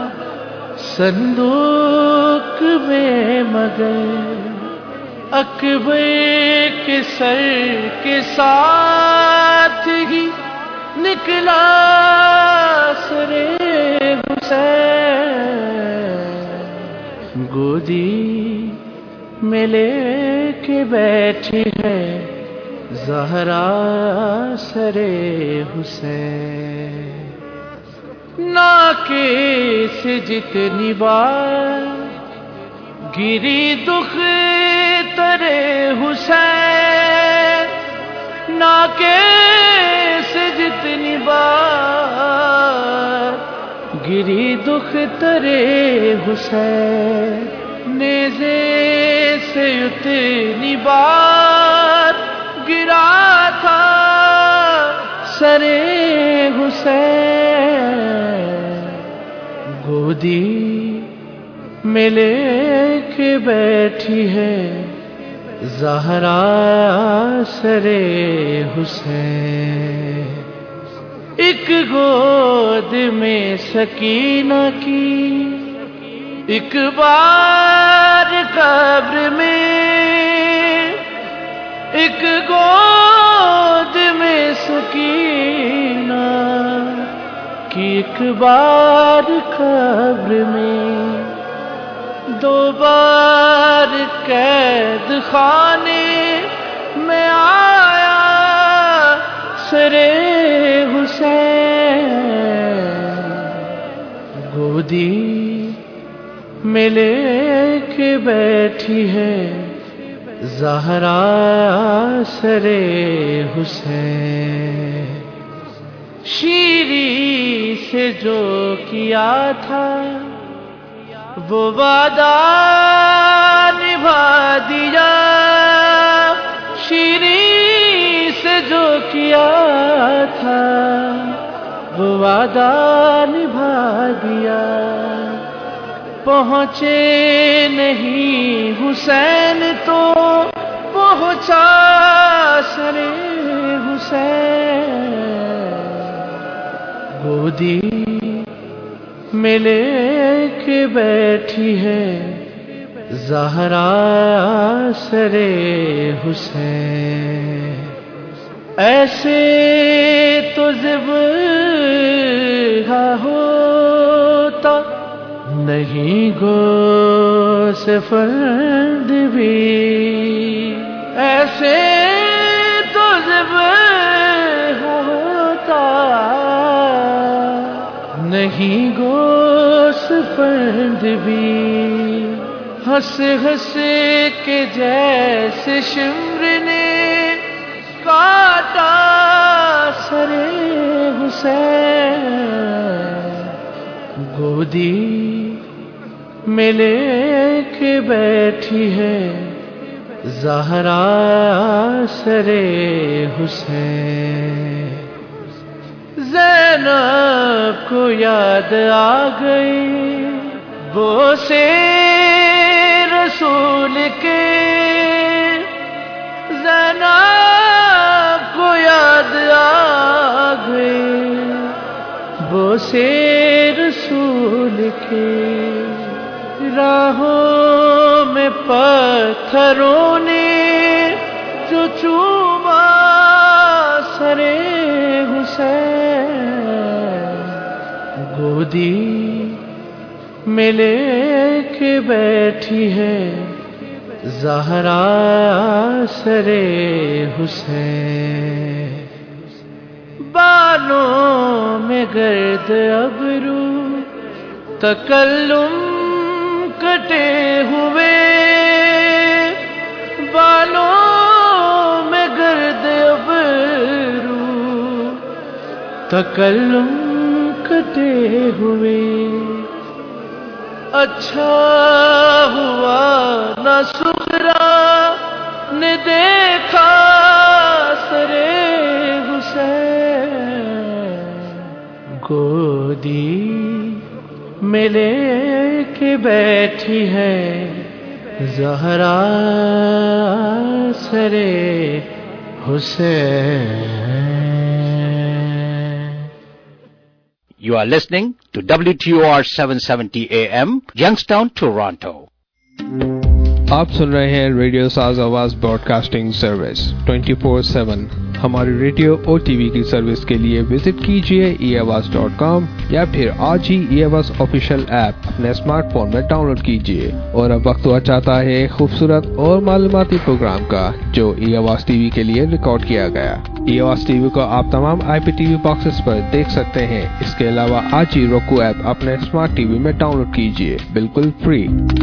صندوق میں مگر، اکبر کے سر کے ساتھ ہی نکلا سرے حسین، گودی میں لے کے بیٹھی ہے زہرا سرے حسین، ناکے سے جتنی بار گری دکھ ترے حسین، ناکے سے جتنی بار گری دکھ ترے حسین، نیزے سے اتنی بار گرا تھا سرے حسین، گودی میں لے کے بیٹھی ہے زہرا سرے حسین، ایک گود میں سکینہ کی ایک بار قبر میں، ایک گود میں سکینہ کی ایک بار قبر میں، دو بار قید خانے میں آیا سرے حسین، گودی میں لے کے بیٹھی ہے زہرا سرے حسین، شیری سے جو کیا تھا وہ وعدہ نبھا دیا، شیری سے جو کیا تھا وہ وعدہ نبھا دیا، پہنچے نہیں حسین تو پہنچا سرے حسین، گودی میں لے کے بیٹھی ہے زہرا سرے حسین، ایسے تو ذبح ہوتا نہیں گوس فرد بھی، ایسے تو ذبح ہوتا نہیں گوس فرد بھی، ہنس ہنس کے جیسے شمر نے کاٹا سرے حسین، گودی میں لے کے بیٹھی ہے زہرا سرے حسین، زینب کو یاد آ گئی بوسے رسول کے، زینب کو یاد آ گئی بوسے رسول کے، راہوں میں پتھروں نے جو چوما سرے حسین، گودی میں لے کے بیٹھی ہے زہرا سرے حسین، بالوں میں گرد ابرو تکلم کٹے ہوئے، بالوں میں گرد ابرو تکلم کٹے ہوئے، اچھا ہوا نہ سغرا نے دیکھا سرے حسین، گودی میں لے کے بیٹھی ہے زہرا سرے حسین۔ You are listening to W T O R seven seventy A M, Youngstown, Toronto. آپ سن رہے ہیں radio Saz Awaz broadcasting service twenty four seven. ہماری ریڈیو اور ٹی وی کی سروس کے لیے وزٹ کیجیے ای آواز ڈاٹ کام یا پھر آج ہی ای آواز آفیشیل ایپ اپنے اسمارٹ فون میں ڈاؤن لوڈ کیجیے۔ اور اب وقت ہوا چاہتا ہے ایک خوبصورت اور معلوماتی پروگرام کا جو ای آواز ٹی وی کے لیے ریکارڈ کیا گیا۔ ای آواز ٹی وی کو آپ تمام آئی پی ٹی وی باکسز پر دیکھ سکتے ہیں۔ اس کے علاوہ آج ہی روکو ایپ اپنے اسمارٹ ٹی وی میں ڈاؤن لوڈ کیجیے، بالکل فری۔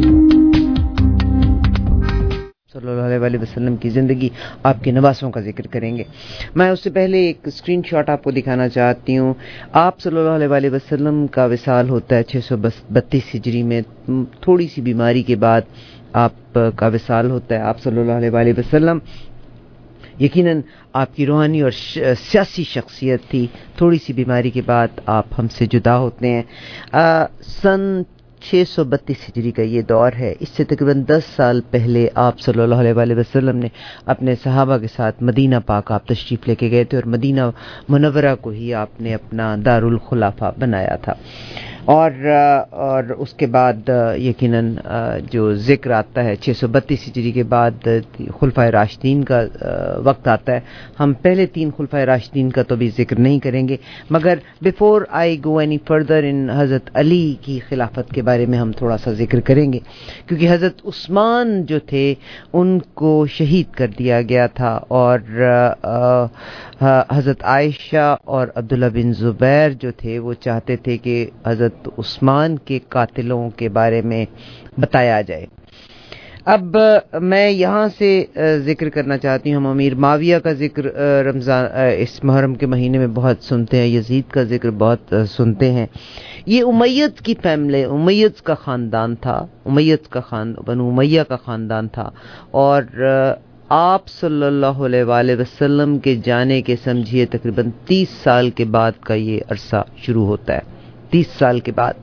صلی اللہ علیہ وسلم کی زندگی، آپ کے نواسوں کا ذکر کریں گے۔ میں اس سے پہلے ایک اسکرین شاٹ آپ کو دکھانا چاہتی ہوں۔ آپ صلی اللہ علیہ وسلم کا وصال ہوتا ہے چھ سو بتیس ہجری میں، تھوڑی سی بیماری کے بعد آپ کا وصال ہوتا ہے۔ آپ صلی اللہ علیہ وسلم یقیناً آپ کی روحانی اور سیاسی شخصیت تھی، تھوڑی سی بیماری کے بعد آپ ہم سے جدا ہوتے ہیں۔ سن چھ سو بتیس ہجری کا یہ دور ہے، اس سے تقریباً دس سال پہلے آپ صلی اللہ علیہ وسلم نے اپنے صحابہ کے ساتھ مدینہ پاک آپ تشریف لے کے گئے تھے، اور مدینہ منورہ کو ہی آپ نے اپنا دارالخلافہ بنایا تھا۔ اور اور اس کے بعد یقیناً جو ذکر آتا ہے چھ سو بتیس ہجری کے بعد خلفائے راشدین کا وقت آتا ہے۔ ہم پہلے تین خلفائے راشدین کا تو بھی ذکر نہیں کریں گے، مگر before I go any further ان حضرت علی کی خلافت کے بارے میں ہم تھوڑا سا ذکر کریں گے، کیونکہ حضرت عثمان جو تھے ان کو شہید کر دیا گیا تھا، اور حضرت عائشہ اور عبداللہ بن زبیر جو تھے وہ چاہتے تھے کہ حضرت عثمان کے قاتلوں کے بارے میں بتایا جائے۔ اب میں یہاں سے ذکر کرنا چاہتی ہوں، ہم امیر معاویہ کا ذکر رمضان اس محرم کے مہینے میں بہت سنتے ہیں، یزید کا ذکر بہت سنتے ہیں۔ یہ امیت کی فیملی، امیت کا خاندان تھا، امیت کا خان بنو امیہ کا خاندان تھا، اور آپ صلی اللہ علیہ وآلہ وسلم کے جانے کے سمجھیے تقریباً تیس سال کے بعد کا یہ عرصہ شروع ہوتا ہے، تیس سال کے بعد۔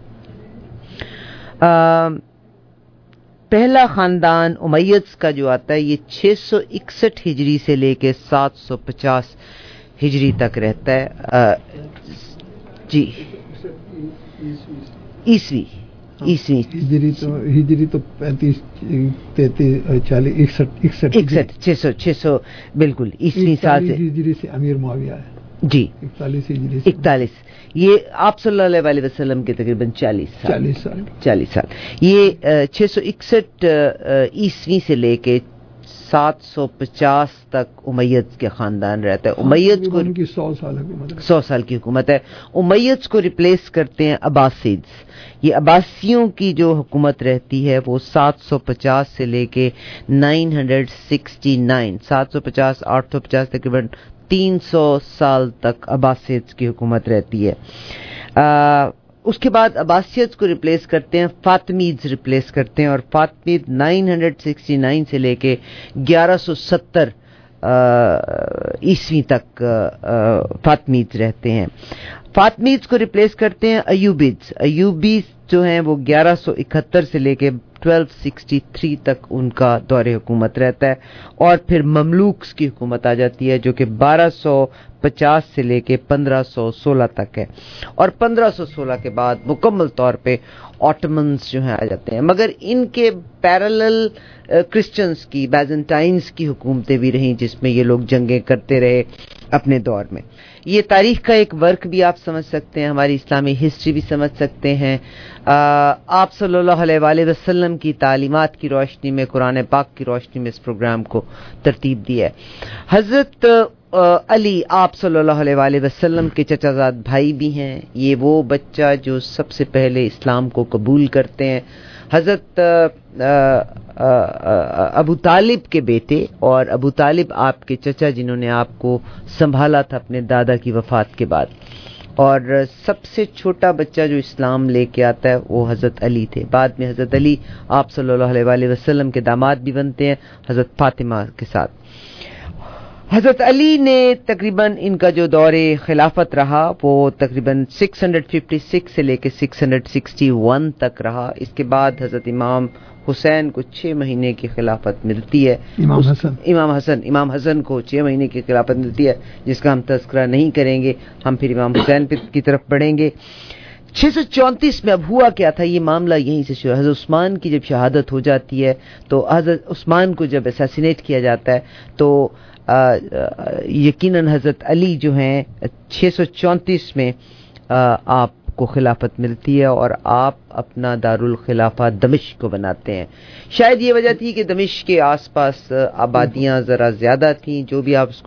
آ, پہلا خاندان امیت کا جو آتا ہے یہ چھ سو اکسٹھ ہجری سے لے کے سات سو پچاس ہجری تک رہتا ہے، آ, جی عیسوی عیسوی ہجری تو ہجری تو پینتیس تینتیس چالیس اکسٹھ اکسٹھ اکسٹھ چھ سو چھ سو بالکل عیسوی سال سے ہجری سے امیر معاویہ ہے جی اکتالیس ہجری سے اکتالیس. یہ آپ صلی اللہ علیہ وسلم کے تقریباً چالیس سال چالیس سال چالیس سال یہ چھ سو اکسٹھ عیسوی سے لے کے سات سو پچاس تک امیدز کے خاندان رہتا ہے. امیدز کو ان کی سو سال حکومت سو سال کی حکومت ہے. امیدز کو ریپلیس کرتے ہیں عباسیدز. یہ عباسیوں کی جو حکومت رہتی ہے وہ سات سو پچاس سے لے کے نائن ہنڈریڈ سکسٹی نائن سات سو پچاس آٹھ سو پچاس تقریباً تین سو سال تک عباسیدز کی حکومت رہتی ہے. آ, اس کے بعد عباسیدز کو ریپلیس کرتے ہیں فاطمیدز ریپلیس کرتے ہیں اور Fatimid nine hundred sixty nine سے لے کے گیارہ سو ستر عیسوی تک فاطمیدز رہتے ہیں. فاطمیدز کو ریپلیس کرتے ہیں ایوبیدز. ایوبیز جو ہیں وہ گیارہ سو اکہتر سے لے کے بارہ سو تریسٹھ تک ان کا دور حکومت رہتا ہے اور پھر مملوکس کی حکومت آ جاتی ہے جو کہ بارہ سو پچاس سے لے کے پندرہ سو سولہ تک ہے اور پندرہ سو سولہ کے بعد مکمل طور پہ آٹمنز جو ہیں آ جاتے ہیں. مگر ان کے پیرالل کرسچنز کی بیزنٹائنز کی حکومتیں بھی رہیں جس میں یہ لوگ جنگیں کرتے رہے اپنے دور میں. یہ تاریخ کا ایک ورک بھی آپ سمجھ سکتے ہیں, ہماری اسلامی ہسٹری بھی سمجھ سکتے ہیں. آپ صلی اللہ علیہ وآلہ وسلم کی تعلیمات کی روشنی میں, قرآن پاک کی روشنی میں اس پروگرام کو ترتیب دی ہے. حضرت علی آپ صلی اللہ علیہ وآلہ وسلم کے چچا زاد بھائی بھی ہیں. یہ وہ بچہ جو سب سے پہلے اسلام کو قبول کرتے ہیں. حضرت ابو طالب کے بیٹے اور ابو طالب آپ کے چچا جنہوں نے آپ کو سنبھالا تھا اپنے دادا کی وفات کے بعد, اور سب سے چھوٹا بچہ جو اسلام لے کے آتا ہے وہ حضرت علی تھے. بعد میں حضرت علی آپ صلی اللہ علیہ وآلہ وسلم کے داماد بھی بنتے ہیں حضرت فاطمہ کے ساتھ. حضرت علی نے تقریباً ان کا جو دور خلافت رہا وہ تقریباً چھ سو چھپن سے لے کے چھ سو اکسٹھ تک رہا. اس کے بعد حضرت امام حسین کو چھ مہینے کی خلافت ملتی ہے. امام حسن امام حسن امام حسن کو چھ مہینے کی خلافت ملتی ہے جس کا ہم تذکرہ نہیں کریں گے, ہم پھر امام حسین کی طرف بڑھیں گے. چھ سو چونتیس میں اب ہوا کیا تھا, یہ معاملہ یہیں سے شروع. حضرت عثمان کی جب شہادت ہو جاتی ہے تو حضرت عثمان کو جب اسیسینیٹ کیا جاتا ہے تو یقیناً حضرت علی جو ہیں چھ سو چونتیس میں آپ کو خلافت ملتی ہے اور آپ اپنا دارالخلافہ دمشق کو بناتے ہیں. شاید یہ وجہ تھی کہ دمشق کے آس پاس آبادیاں ذرا زیادہ تھیں, جو بھی آپ اس